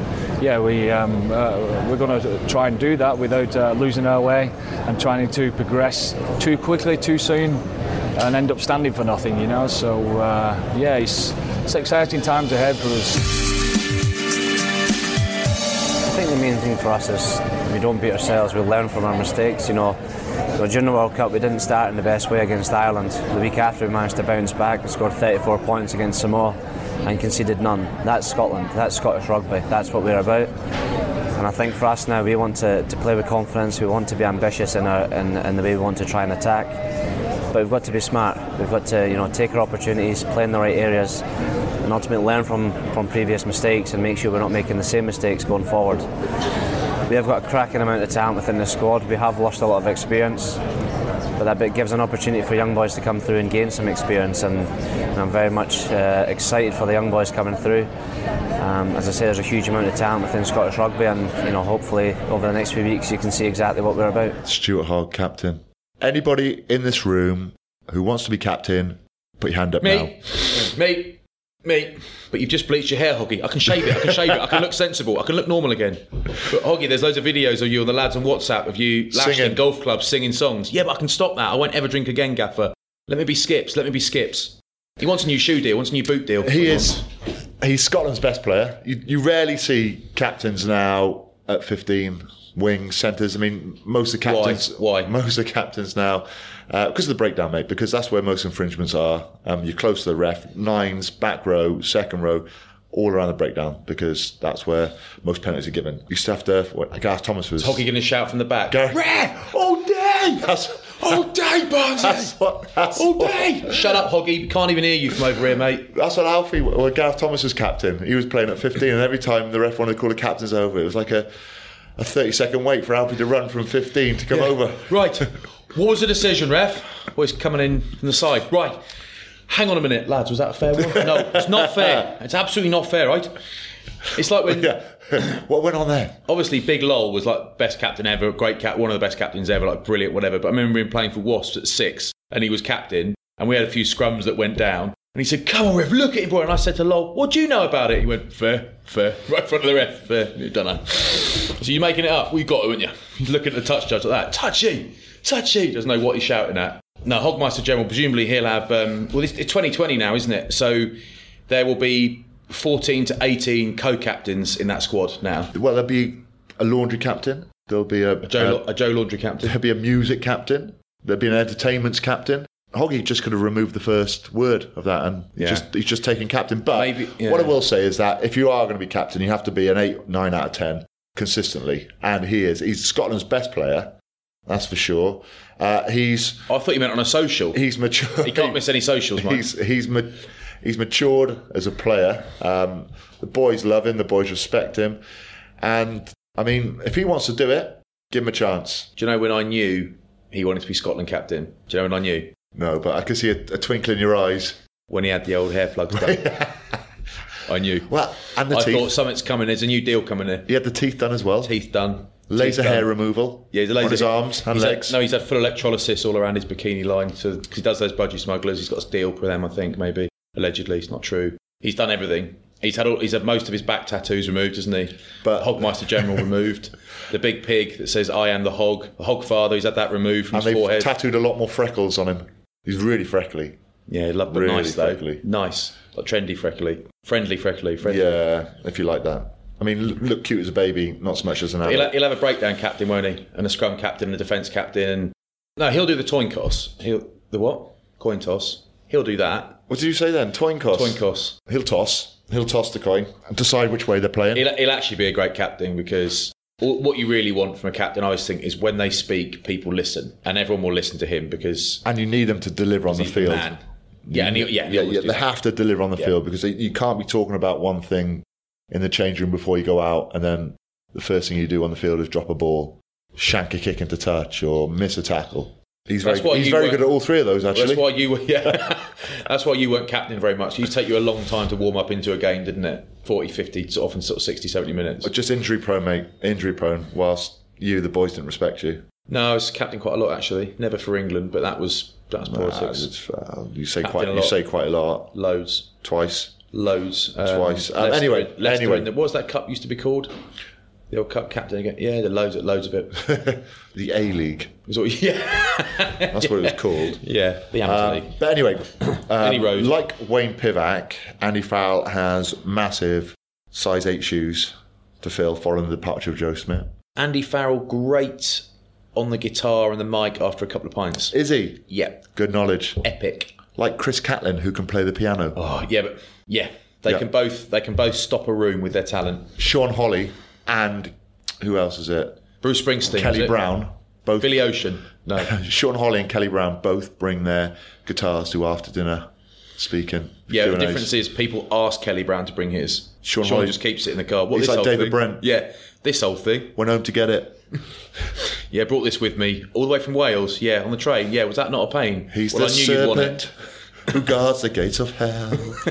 we're going to try and do that without losing our way and trying to progress too quickly, too soon, and end up standing for nothing, So it's exciting times ahead for us. I think the main thing for us is we don't beat ourselves, we learn from our mistakes, During the World Cup we didn't start in the best way against Ireland. The week after we managed to bounce back and scored 34 points against Samoa and conceded none. That's Scotland, that's Scottish rugby, that's what we're about. And I think for us now, we want to play with confidence, we want to be ambitious in the way we want to try and attack. But we've got to be smart, we've got to take our opportunities, play in the right areas, and ultimately learn from previous mistakes and make sure we're not making the same mistakes going forward. We have got a cracking amount of talent within the squad. We have lost a lot of experience, but that bit gives an opportunity for young boys to come through and gain some experience, and I'm very much excited for the young boys coming through. As I say, there's a huge amount of talent within Scottish rugby, and hopefully over the next few weeks you can see exactly what we're about. Stuart Hogg, captain. Anybody in this room who wants to be captain, put your hand up now. Me. But you've just bleached your hair, Hoggy. I can shave it. I can look sensible. I can look normal again. But Hoggy, there's loads of videos of you and the lads on WhatsApp of you lashed in golf clubs singing songs. Yeah, but I can stop that. I won't ever drink again, Gaffer. Let me be Skips. He wants a new shoe deal, wants a new boot deal. He's Scotland's best player. You rarely see captains now at 15, wings, centres. I mean, most of the captains. Why? Most of the captains now, because of the breakdown, mate. Because that's where most infringements are. You're close to the ref. Nines, back row, second row, all around the breakdown, because that's where most penalties are given. You used to have to. Gareth Thomas was. Hoggy going to shout from the back. Ref all day. All day, Barnsley. All day. Shut up, Hoggy. We can't even hear you from over here, mate. That's what Alfie. When Gareth Thomas was captain, he was playing at 15, and every time the ref wanted to call the captains over, it was like a 30-second wait for Alfie to run from 15 to come over. Right. What was the decision, ref? Oh, he's coming in from the side. Right. Hang on a minute, lads. Was that a fair one? No, it's not fair. It's absolutely not fair, right? It's like when... Yeah. What went on there? Obviously, Big Lol was like best captain ever, great one of the best captains ever, like brilliant, whatever. But I remember him playing for Wasps at 6, and he was captain, and we had a few scrums that went down. And he said, "Come on, ref, look at it, boy." And I said to Lol, "What do you know about it?" He went, fair, right in front of the ref, fair. You don't know. So you're making it up? Well, you got to, haven't you? He's looking at the touch judge like that. Touchy. Doesn't know what he's shouting at. No, Hogmeister General, presumably he'll have, it's 2020 now, isn't it? So there will be 14 to 18 co-captains in that squad now. Well, there'll be a laundry captain. There'll be a Joe Laundry captain. There'll be a music captain. There'll be an entertainments captain. Hoggy just could have removed the first word of that, and he's just taken captain. But what I will say is that if you are going to be captain, you have to be an 8, 9 out of 10 consistently, and he's Scotland's best player. That's for sure. I thought you meant on a social. He's mature. He can't miss any socials, mate. He's matured as a player. The boys love him. The boys respect him. And, I mean, if he wants to do it, give him a chance. Do you know when I knew he wanted to be Scotland captain? Do you know when I knew? No, but I could see a twinkle in your eyes. When he had the old hair plugs done. I knew. Well, and the teeth. I thought something's coming. There's a new deal coming in. He had the teeth done as well. Teeth done. Laser hair removal. Yeah, on his arms and legs. He's had full electrolysis all around his bikini line. So, cause he does those budgie smugglers. He's got a deal with them, I think, maybe. Allegedly, it's not true. He's done everything. He's had most of his back tattoos removed, hasn't he? But Hogmeister General removed. The big pig that says "I am the Hog." The Hog Father. He's had that removed from his forehead. And they've tattooed a lot more freckles on him. He's really freckly. Yeah, but really nice though. Freckly. Nice, like trendy freckly, friendly freckly. Yeah, if you like that. I mean, look cute as a baby, not so much as an adult. He'll have a breakdown captain, won't he? And a scrum captain, and a defence captain. No, he'll do the coin toss. The what? Coin toss. He'll do that. What did you say then? Coin toss. Coin toss. He'll toss the coin and decide which way they're playing. He'll actually be a great captain, because what you really want from a captain, I always think, is when they speak, people listen, and everyone will listen to him because. And you need them to deliver on the field. Man. Yeah, they have to deliver on the field, because you can't be talking about one thing in the change room before you go out, and then the first thing you do on the field is drop a ball, shank a kick into touch, or miss a tackle. He's very good at all three of those, actually. That's why you weren't captain very much. It used to take you a long time to warm up into a game, didn't it? 40, 50, often 60, 70 minutes. Just injury prone, mate. Injury prone, whilst the boys didn't respect you. No, I was captain quite a lot, actually. Never for England, but that's politics. You say quite a lot. Loads. Twice. Loads. Twice. Anyway. What was that cup used to be called? The old cup captain again. Yeah, there are loads of it. The A-League. Yeah. That's what it was called. Yeah, the amateur league. But anyway, like Wayne Pivac, Andy Farrell has massive size 8 shoes to fill following the departure of Joe Smith. Andy Farrell, great on the guitar and the mic after a couple of pints. Is he? Yeah. Good knowledge. Epic. Like Chris Catlin, who can play the piano. Oh, yeah, but yeah. They can both stop a room with their talent. Sean Holly and who else is it? Bruce Springsteen. Kelly Brown. Both. Billy Ocean. No. Sean Holly and Kelly Brown both bring their guitars to after dinner speaking. Yeah, Q&As. The difference is people ask Kelly Brown to bring his. Sean Holly just keeps it in the car. He's like David Brent. Yeah, this whole thing. Went home to get it. Yeah, brought this with me all the way from Wales. Yeah, on the train. Yeah, was that not a pain? He's the serpent who guards the gates of hell.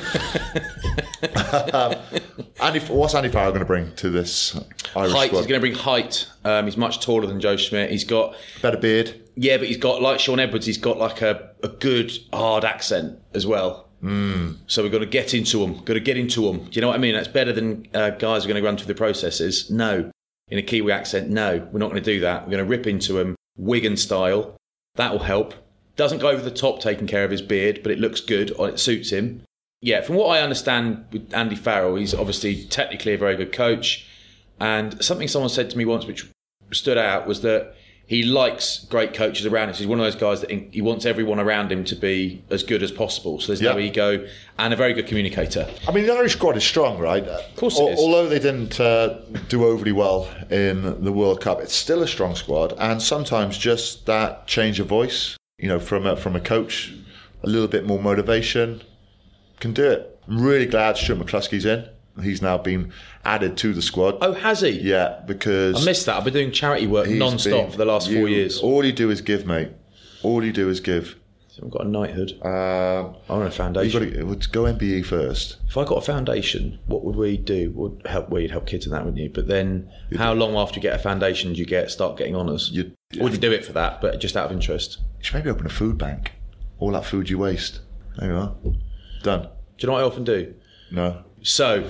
What's Andy Farrell going to bring to this Irish height? Squad? He's going to bring height. He's much taller than Joe Schmidt. He's got better beard. Yeah, but he's got, like Sean Edwards, he's got like a good hard accent as well. So we've got to get into him. Do you know what I mean? That's better than guys who are going to run through the processes. No. In a Kiwi accent, no. We're not going to do that. We're going to rip into him, Wigan style. That will help. Doesn't go over the top taking care of his beard, but it looks good. It suits him. Yeah, from what I understand with Andy Farrell, he's obviously technically a very good coach. And something someone said to me once which stood out was that he likes great coaches around him. So he's one of those guys that he wants everyone around him to be as good as possible. So there's no ego, and a very good communicator. I mean, the Irish squad is strong, right? Of course it is. Although they didn't do overly well in the World Cup, it's still a strong squad. And sometimes just that change of voice, from a coach, a little bit more motivation, can do it. I'm really glad Stuart McCluskey's in. He's now been added to the squad. Oh, has he? Yeah, because... I missed that. I've been doing charity work non-stop for the last 4 years. All you do is give, mate. All you do is give. So I've got a knighthood. I'm on a foundation. You've got to go MBE first. If I got a foundation, what would we do? You'd help kids in that, wouldn't you? But then, how long after you get a foundation do you start getting honours? Would you do it for that, but just out of interest? You should maybe open a food bank. All that food you waste. There you are. Done. Do you know what I often do? No. So,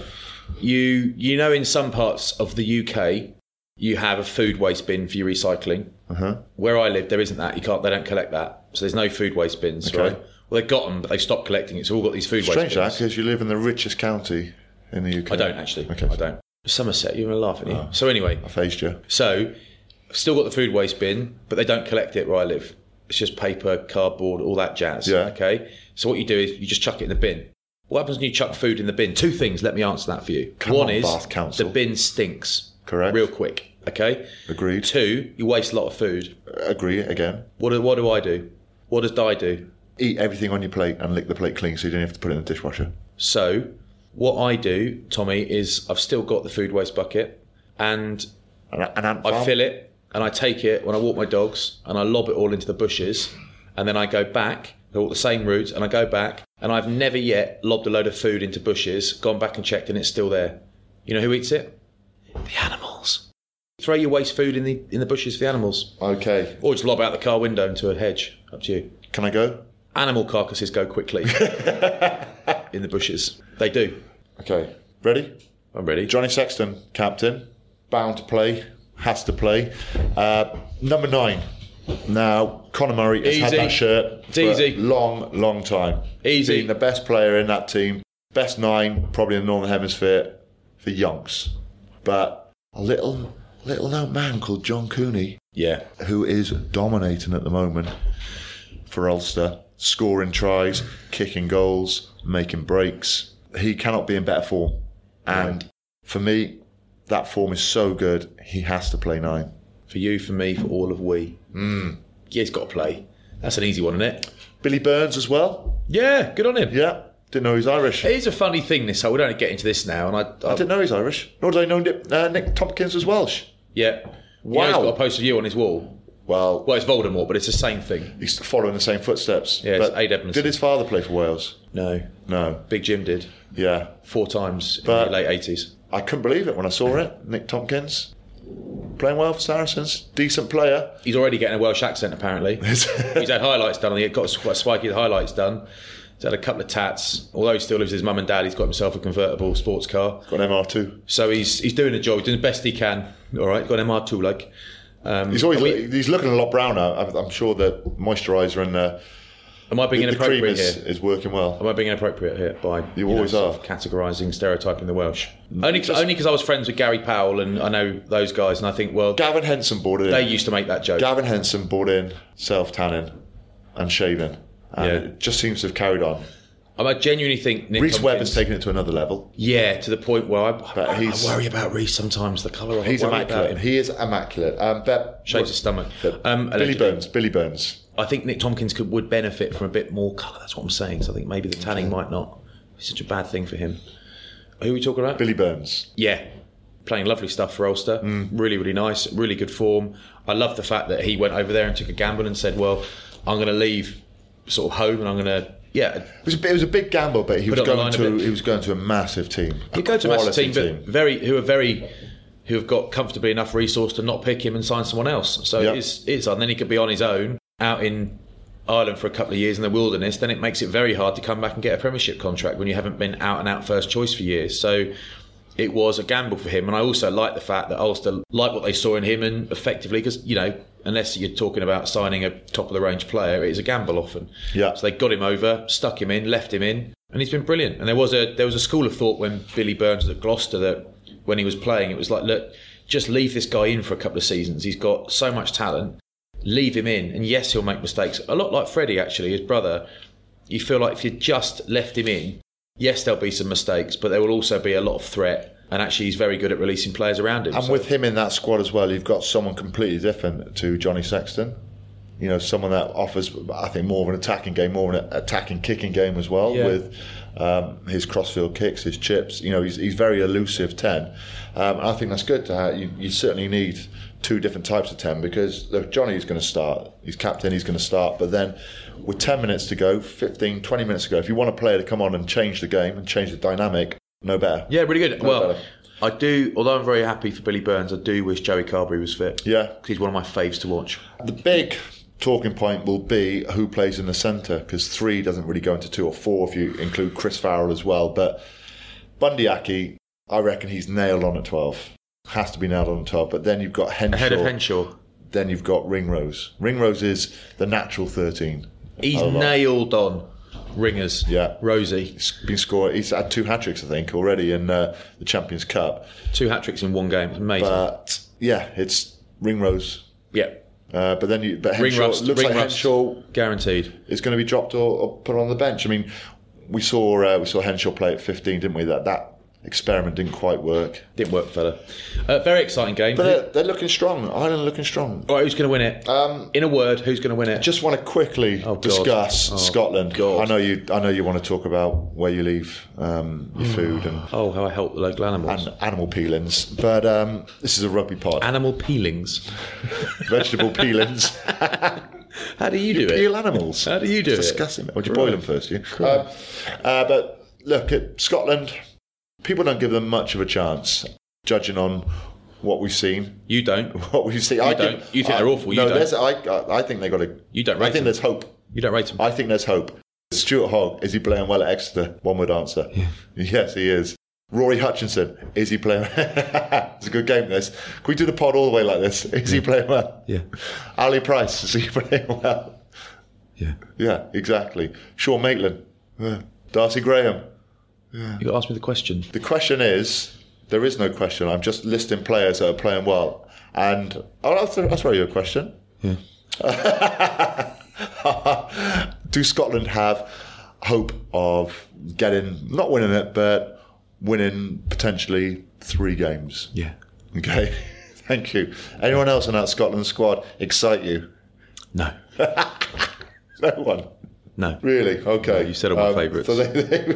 you know, in some parts of the UK, you have a food waste bin for your recycling. Uh-huh. Where I live, there isn't that. They don't collect that. So there's no food waste bins, okay. Right? Well, they've got them, but they've stopped collecting it. So we've all got these food waste bins. Strange that, because you live in the richest county in the UK. I don't actually. Okay. I don't. Somerset, you're going to laugh at you. So anyway. I phased you. So, I've still got the food waste bin, but they don't collect it where I live. It's just paper, cardboard, all that jazz. Yeah. Okay. So what you do is you just chuck it in the bin. What happens when you chuck food in the bin? Two things. Let me answer that for you. One is Bath Council. the bin stinks. Correct. Real quick. Okay. Agreed. Two, you waste a lot of food. Agree again. What do I do? What does Di do? Eat everything on your plate and lick the plate clean, so you don't have to put it in the dishwasher. So, what I do, Tommy, is I've still got the food waste bucket, and I fill it, and I take it when I walk my dogs, and I lob it all into the bushes, and then I go back. I walk the same route, and I go back, and I've never yet lobbed a load of food into bushes, gone back and checked, and it's still there. You know who eats it? The animals. Throw your waste food in the bushes for the animals. Okay. Or just lob out the car window into a hedge. Up to you. Can I go? Animal carcasses go quickly in the bushes. They do. Okay. Ready? I'm ready. Johnny Sexton, captain. Bound to play. Has to play. Number 9. Now, Conor Murray has had that shirt for a long, long time. Easy. Being the best player in that team. Best 9, probably in the Northern Hemisphere, for Yonks. But a little known man called John Cooney, who is dominating at the moment for Ulster, scoring tries, kicking goals, making breaks. He cannot be in better form. And for me, that form is so good, he has to play 9. For you, for me, for all of we. Yeah, he's got to play. That's an easy one, isn't it? Billy Burns as well. Yeah, good on him. Yeah, didn't know he's Irish. It is a funny thing, this whole. We don't get into this now. And I didn't know he's Irish. Nor did I know Nick Tompkins was Welsh. Yeah. Wow. You know he's got a poster of you on his wall. Well, it's Voldemort, but it's the same thing. He's following the same footsteps. Yeah, it's Aid Edmondson. Did his father play for Wales? No. Big Jim did. Yeah. 4 times in the late 80s. I couldn't believe it when I saw it. Nick Tompkins playing well for Saracens. Decent player. He's already getting a Welsh accent, apparently. He's had highlights done. He got quite spiky highlights done. He's had a couple of tats. Although he still lives with his mum and dad, he's got himself a convertible sports car. Got an MR2. So he's doing a job. He's doing the best he can. All right, got an MR2 like. He's looking a lot browner. I'm sure that moisturiser and am I being inappropriate here? Is working well. Am I being inappropriate here by you always are categorising, stereotyping the Welsh? Only because I was friends with Gary Powell and I know those guys, and I think Gavin Henson brought it in. They used to make that joke. Gavin Henson brought in self-tanning and shaving, and it just seems to have carried on. I genuinely think Nick Rhys Webb has taken it to another level. Yeah, to the point where I worry about Rhys sometimes. The colour. He's immaculate. He is immaculate. Shaves his stomach. Billy Burns. I think Nick Tompkins would benefit from a bit more colour. That's what I'm saying. So I think maybe the tanning might not be such a bad thing for him. Who are we talking about? Billy Burns. Yeah. Playing lovely stuff for Ulster. Really, really nice. Really good form. I love the fact that he went over there and took a gamble and said, well, I'm going to leave sort of home and I'm going to... Yeah, it was a big gamble, but he was going to a massive team. He'd go to a massive team, but who have got comfortably enough resource to not pick him and sign someone else. So it is, and then he could be on his own out in Ireland for a couple of years in the wilderness. Then it makes it very hard to come back and get a Premiership contract when you haven't been out and out first choice for years. So it was a gamble for him, and I also like the fact that Ulster liked what they saw in him, and effectively, because unless you're talking about signing a top of the range player, it is a gamble often. Yeah. So they got him over, stuck him in, left him in, and he's been brilliant. And there was a school of thought when Billy Burns was at Gloucester that when he was playing, it was like, look, just leave this guy in for a couple of seasons. He's got so much talent. Leave him in, and yes, he'll make mistakes. A lot like Freddie, actually, his brother. You feel like if you just left him in, yes, there'll be some mistakes, but there will also be a lot of threat. And actually, he's very good at releasing players around him. And with him in that squad as well, you've got someone completely different to Johnny Sexton. You know, someone that offers, I think, more of an attacking game, more of an attacking kicking game as well, with his crossfield kicks, his chips. You know, he's very elusive 10. And I think that's good to have. You certainly need two different types of 10 because look, Johnny's going to start. He's captain, he's going to start. But then with 10 minutes to go, 15, 20 minutes to go, if you want a player to come on and change the game and change the dynamic, no better. Yeah, really good. No well, better. I do, although I'm very happy for Billy Burns, I do wish Joey Carberry was fit. Yeah. Because he's one of my faves to watch. The big talking point will be who plays in the centre because 3 doesn't really go into 2 or 4 if you include Chris Farrell as well. But Bundy Aki, I reckon he's nailed on at 12. Has to be nailed on at 12. But then you've got Henshaw. Ahead of Henshaw. Then you've got Ringrose. Ringrose is the natural 13. He's nailed on ringers. Yeah. Rosie. He's had 2 hat-tricks, I think, already in the Champions Cup. 2 hat-tricks in one game. It's amazing. But, yeah, it's Ringrose. Yeah. But Henshaw, looks like Henshaw guaranteed is going to be dropped or put on the bench. I mean, we saw Henshaw play at 15, didn't we? That experiment didn't quite work. Didn't work, fella. Very exciting game. But they're looking strong. Ireland are looking strong. All right, who's going to win it? In a word, who's going to win it? Just want to quickly discuss Scotland. God. I know you want to talk about where you leave your food and how I help the local animals and animal peelings. But this is a rugby pod. Animal peelings, vegetable peelings. How do you do it? Peel animals. How do you do it? Disgusting. Would you boil them first? You. But look at Scotland. People don't give them much of a chance, judging on what we've seen. You don't. What we've seen. You think they're awful. You don't. I think they got to. You don't rate them. I think there's hope. You don't rate them. I think there's hope. Stuart Hogg, is he playing well at Exeter? One word answer. Yeah. Yes, he is. Rory Hutchinson, is he playing? It's a good game. This. Can we do the pod all the way like this? Is he playing well? Yeah. Ali Price, is he playing well? Yeah. Yeah, exactly. Sean Maitland, Darcy Graham. Yeah. You got to ask me the question. The question is, there is no question. I'm just listing players that are playing well. And I'll throw you a question. Yeah. Do Scotland have hope of not winning it, but winning potentially 3 games? Yeah. Okay. Thank you. Anyone else in that Scotland squad excite you? No. No one. No. Really? Okay. No, you said all my favourites. So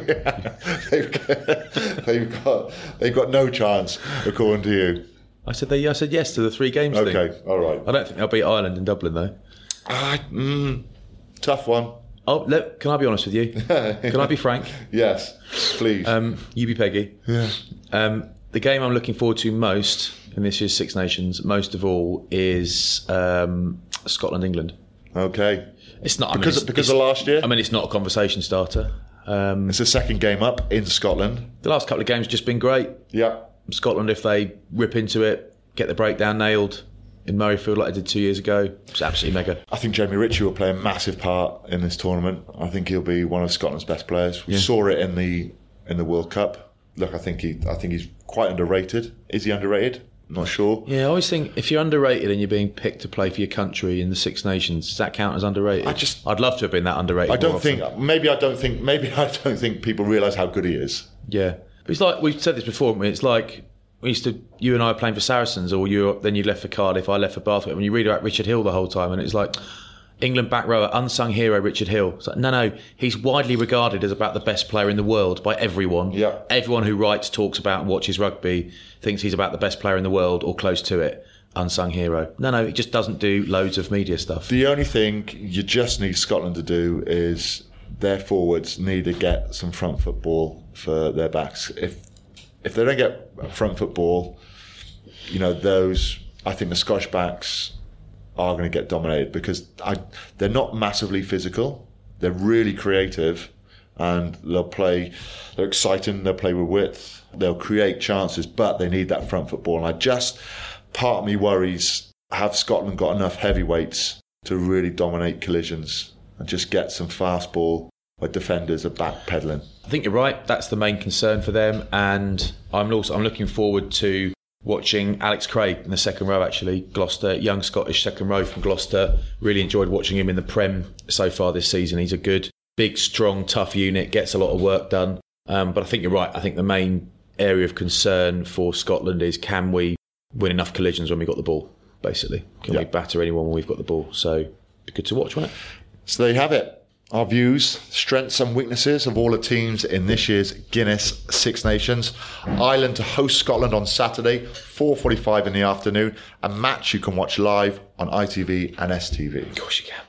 they've got no chance, according to you. I said yes to the 3 games thing. Okay, all right. I don't think they'll beat Ireland in Dublin, though. Tough one. Oh, look, can I be honest with you? Can I be frank? Yes, please. You be Peggy. Yeah. The game I'm looking forward to most in this year's Six Nations, most of all, is Scotland-England. Okay. It's not because of last year. I mean, it's not a conversation starter. It's the second game up in Scotland. The last couple of games have just been great. Yeah. Scotland, if they rip into it, get the breakdown nailed in Murrayfield like they did 2 years ago, it's absolutely mega. I think Jamie Ritchie will play a massive part in this tournament. I think he'll be one of Scotland's best players. We saw it in the World Cup. Look, I think he's quite underrated. Is he underrated? Not sure. Yeah, I always think if you're underrated and you're being picked to play for your country in the Six Nations, does that count as underrated? I'd love to have been that underrated. I don't think people realise how good he is. Yeah, but it's like we've said this before. Haven't we? It's like you and I were playing for Saracens, or then you left for Cardiff, I left for Bath. When you read about Richard Hill the whole time, and it's like England back rower, unsung hero Richard Hill. It's like, no, he's widely regarded as about the best player in the world by everyone. Yeah. Everyone who writes, talks about and watches rugby thinks he's about the best player in the world or close to it. Unsung hero. No, he just doesn't do loads of media stuff. The only thing you just need Scotland to do is their forwards need to get some front football for their backs. If they don't get front football, I think the Scottish backs are going to get dominated because they're not massively physical. They're really creative and they're exciting, they'll play with width, they'll create chances, but they need that front football. And part of me worries have Scotland got enough heavyweights to really dominate collisions and just get some fast ball where defenders are backpedaling? I think you're right. That's the main concern for them. And I'm looking forward to watching Alex Craig in the second row, actually. Gloucester, young Scottish second row from Gloucester. Really enjoyed watching him in the Prem so far this season. He's a good, big, strong, tough unit, gets a lot of work done. But I think you're right. I think the main area of concern for Scotland is, can we win enough collisions when we've got the ball, basically? Can we batter anyone when we've got the ball? So, be good to watch, won't it? So there you have it. Our views, strengths and weaknesses of all the teams in this year's Guinness Six Nations. Ireland to host Scotland on Saturday, 4:45 in the afternoon. A match you can watch live on ITV and STV. Of course you can.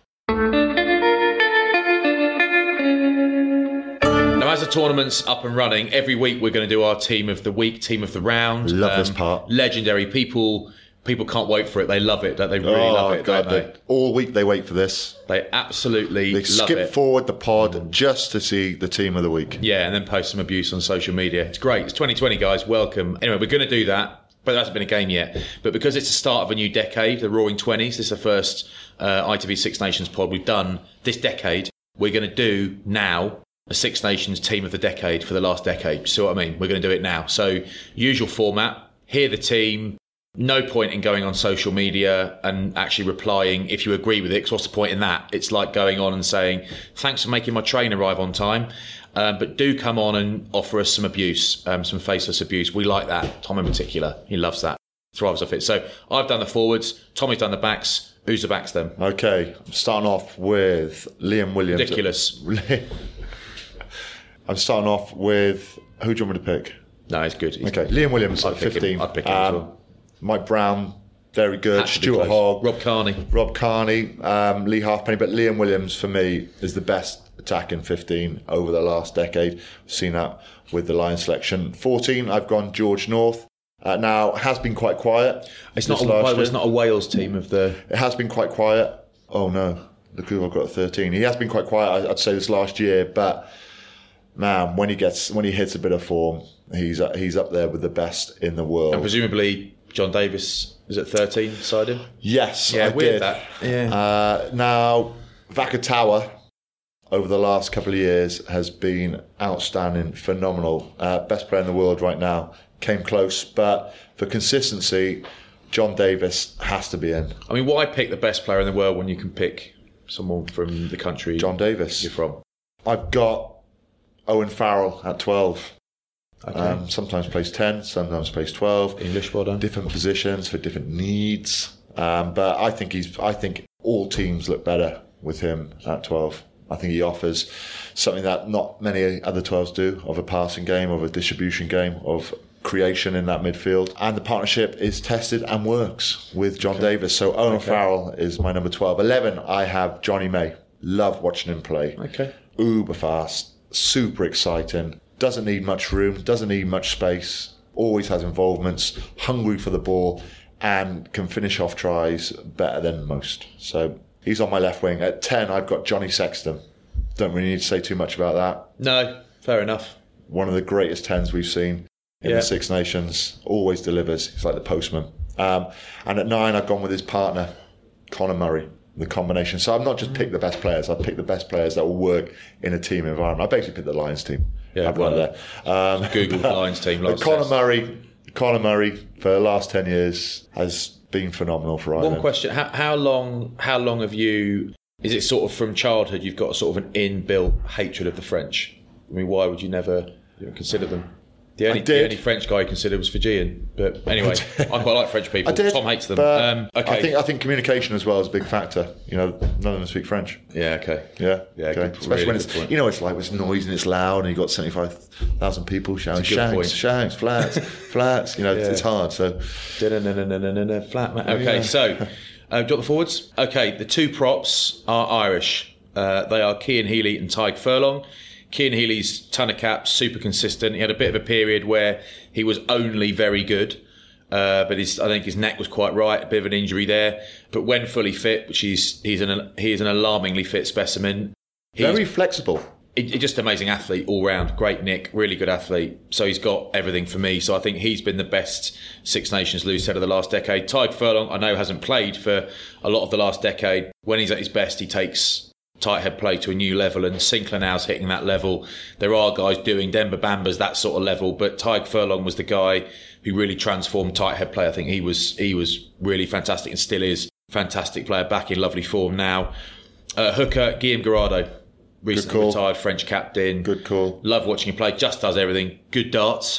Now, as the tournament's up and running, every week we're going to do our team of the week, team of the round. Love this part. Legendary people. People can't wait for it. They love it. Don't they? Really love it, God, don't they? All week they wait for this. They absolutely They love skip it. forward the pod just to see the team of the week. Yeah, and then post some abuse on social media. It's great. It's 2020, guys. Welcome. Anyway, we're going to do that, but there hasn't been a game yet. But because it's the start of a new decade, the Roaring 20s, this is the first ITV Six Nations pod we've done this decade. We're going to do now a Six Nations team of the decade for the last decade. See what I mean? We're going to do it now. So, usual format, hear the team. No point in going on social media and actually replying if you agree with it, because what's the point in that? It's like going on and saying, thanks for making my train arrive on time. But do come on and offer us some abuse, some faceless abuse. We like that. Tom in particular, he loves that. Thrives off it. So I've done the forwards. Tommy's done the backs. Who's the backs then? Okay, I'm starting off with Liam Williams. Ridiculous. I'm starting off with, who do you want me to pick? No, he's good. Okay, Liam Williams at 15. I'd pick him as well. Mike Brown, very good. Had to be Stuart close. Hogg. Rob Kearney. Lee Halfpenny. But Liam Williams, for me, is the best attacking 15 over the last decade. We've seen that with the Lions selection. 14, I've gone George North. Now, has been quite quiet. It's not a Wales team of the... It has been quite quiet. Oh, no. Look who I've got at 13. He has been quite quiet, I'd say, this last year. But, man, when he hits a bit of form, he's up there with the best in the world. And presumably... John Davis is at 13 beside him? Yes, yeah, I weird did. That. Yeah. Now, Vakatawa, over the last couple of years, has been outstanding, phenomenal. Best player in the world right now. Came close, but for consistency, John Davis has to be in. I mean, why pick the best player in the world when you can pick someone from the country John Davis you're from? I've got Owen Farrell at 12. Okay. Sometimes plays 10, sometimes plays 12. English, well done. Different positions for different needs. But I think all teams look better with him at 12. I think he offers something that not many other 12s do, of a passing game, of a distribution game, of creation in that midfield. And the partnership is tested and works with John Davis. So Owen Farrell is my number 12. 11, I have Johnny May. Love watching him play. Okay. Uber fast, super exciting. Doesn't need much room, doesn't need much space, always has involvements, hungry for the ball, and can finish off tries better than most. So he's on my left wing. At 10, I've got Johnny Sexton. Don't really need to say too much about that. No, fair enough. One of the greatest 10s we've seen in the Six Nations. Always delivers. He's like the postman. And at 9, I've gone with his partner, Conor Murray. The combination. So I've not just picked the best players, I've picked the best players that will work in a team environment. I basically picked the Lions team. Yeah, I've got there. Google Lions team. Conor Murray for the last 10 years has been phenomenal for Ireland. One question: How long have you? Is it sort of from childhood you've got sort of an inbuilt hatred of the French? I mean, why would you never consider them? The only French guy I considered was Fijian. But anyway, I quite like French people. I did, Tom hates them. Okay. I think communication as well is a big factor. None of them speak French. Yeah, okay. Yeah. Okay. Especially when it's, it's like it's noisy and it's loud and you've got 75,000 people shouting, shanks, flats, flats. It's hard. So, flat, man. Okay, so, do you want the forwards? Okay, the two props are Irish. They are Cian Healy and Tadhg Furlong. Cian Healy's ton of caps, super consistent. He had a bit of a period where he was only very good, but I think his neck was quite right. A bit of an injury there, but when fully fit, which he is an alarmingly fit specimen. Very flexible. Just amazing athlete all round. Great nick, really good athlete. So he's got everything for me. So I think he's been the best Six Nations loose head of the last decade. Tadhg Furlong, I know, hasn't played for a lot of the last decade. When he's at his best, he takes tight head play to a new level, and Sinclair now's hitting that level. There are guys doing Denver Bambas, that sort of level, but Tadhg Furlong was the guy who really transformed tight head play. I think he was really fantastic and still is. Fantastic player, back in lovely form now. Hooker, Guillaume Garrado. Recently retired French captain. Good call. Love watching him play. Just does everything. Good darts.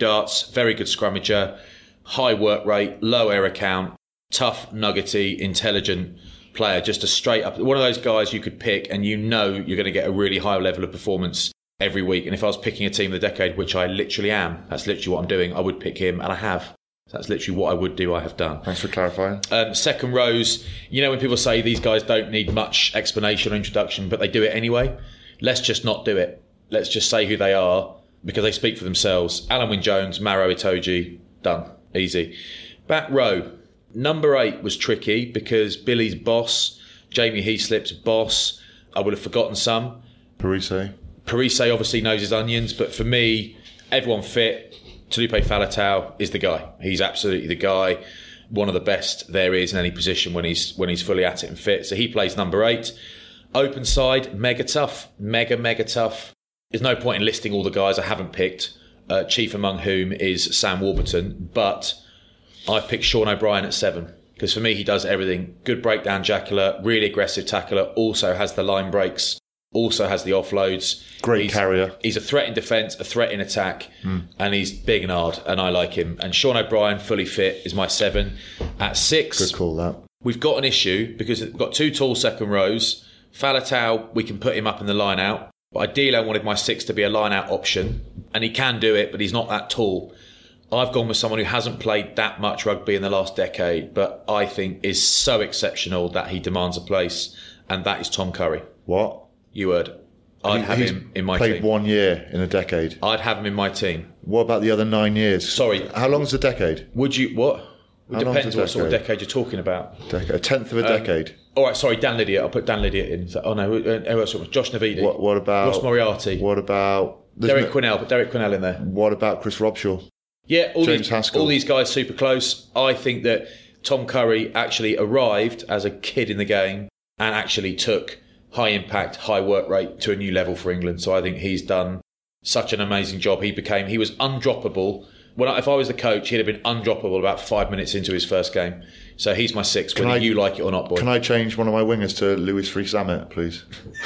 Very good scrummager. High work rate. Low error count. Tough, nuggety, intelligent player. Just a straight up. One of those guys you could pick and you know you're going to get a really high level of performance every week. And if I was picking a team of the decade, which I literally am, that's literally what I'm doing, I would pick him, and I have. That's literally what I would do, I have done. Thanks for clarifying. Second rows, you know when people say these guys don't need much explanation or introduction, but they do it anyway? Let's just not do it. Let's just say who they are, because they speak for themselves. Alan Wynne-Jones, Maro Itoje, done. Easy. Back row, number 8 was tricky because Billy's boss, Jamie Heaslip's boss, I would have forgotten some. Parise obviously knows his onions, but for me, everyone fit. Taulupe Faletau is the guy. He's absolutely the guy. One of the best there is in any position when he's fully at it and fit. So he plays number 8. Open side, mega tough. Mega tough. There's no point in listing all the guys I haven't picked, chief among whom is Sam Warburton. But I've picked Sean O'Brien at 7. Because for me, he does everything. Good breakdown jackler, really aggressive tackler, also has the line breaks, also has the offloads. Great carrier. He's a threat in defence, a threat in attack, and he's big and hard, and I like him. And Sean O'Brien, fully fit, is my 7. At 6, good call that. We've got an issue because we've got 2 tall second rows. Faletau, we can put him up in the line out. But ideally, I wanted my 6 to be a line out option, and he can do it, but he's not that tall. I've gone with someone who hasn't played that much rugby in the last decade, but I think is so exceptional that he demands a place, and that is Tom Curry. What? You heard. I'd have him in my team. Played 1 year in a decade. I'd have him in my team. What about the other 9 years? Sorry. How long is a decade? Would you... What? It depends what sort of decade? decade you're talking about. A tenth of a decade. All right, sorry, Dan Lydiate. I'll put Dan Lydiate in. So, who else? Josh Navidi. What about... Ross Moriarty. What about... Derek Quinnell. Put Derek Quinnell in there. What about Chris Robshaw? Yeah, James Haskell. All these guys super close. I think that Tom Curry actually arrived as a kid in the game and actually took high impact, high work rate to a new level for England. So I think he's done such an amazing job. He was undroppable. If I was the coach, he'd have been undroppable about 5 minutes into his first game. So he's my 6, whether you like it or not, boy. Can I change one of my wingers to Louis Fries-Zammit, please?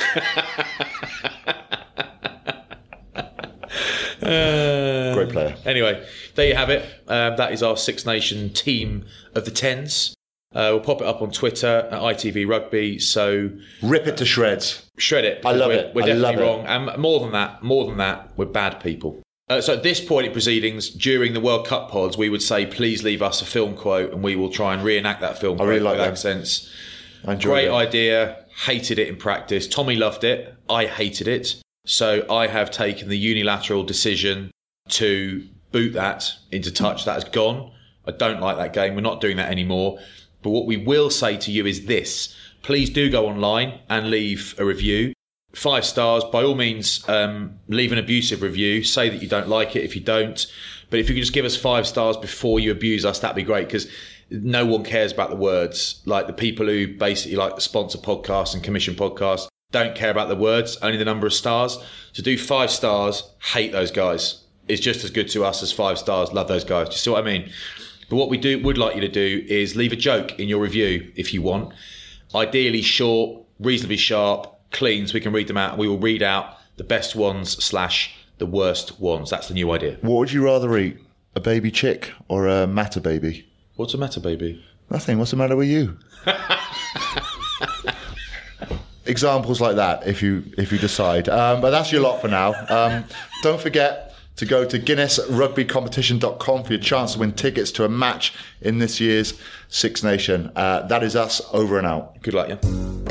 Great player. Anyway, there you have it. That is our Six Nation team of the 10s. We'll pop it up on Twitter at ITV Rugby. So rip it to shreds. Shred it. I love it. We're definitely wrong. And more than that, we're bad people. So at this point in proceedings, during the World Cup pods, we would say, please leave us a film quote and we will try and reenact that film quote. I really like that. Accents. I enjoyed Great it. idea. Hated it in practice. Tommy loved it. I hated it. So I have taken the unilateral decision to boot that into touch. That has gone. I don't like that game. We're not doing that anymore. But what we will say to you is this. Please do go online and leave a review. 5 stars. By all means, leave an abusive review. Say that you don't like it if you don't. But if you could just give us 5 stars before you abuse us, that'd be great, because no one cares about the words. Like the people who basically like sponsor podcasts and commission podcasts don't care about the words, only the number of stars. So do 5 stars, hate those guys. It's just as good to us as 5 stars, love those guys. Do you see what I mean? But what we would like you to do is leave a joke in your review if you want. Ideally short, reasonably sharp, clean, so we can read them out, and we will read out the best ones / the worst ones. That's the new idea. What would you rather eat? A baby chick or a matter baby? What's a matter, baby? Nothing. What's the matter with you? Examples like that, if you decide. But that's your lot for now. Don't forget to go to GuinnessRugbyCompetition.com for your chance to win tickets to a match in this year's Six Nation. That is us, over and out. Good luck, yeah.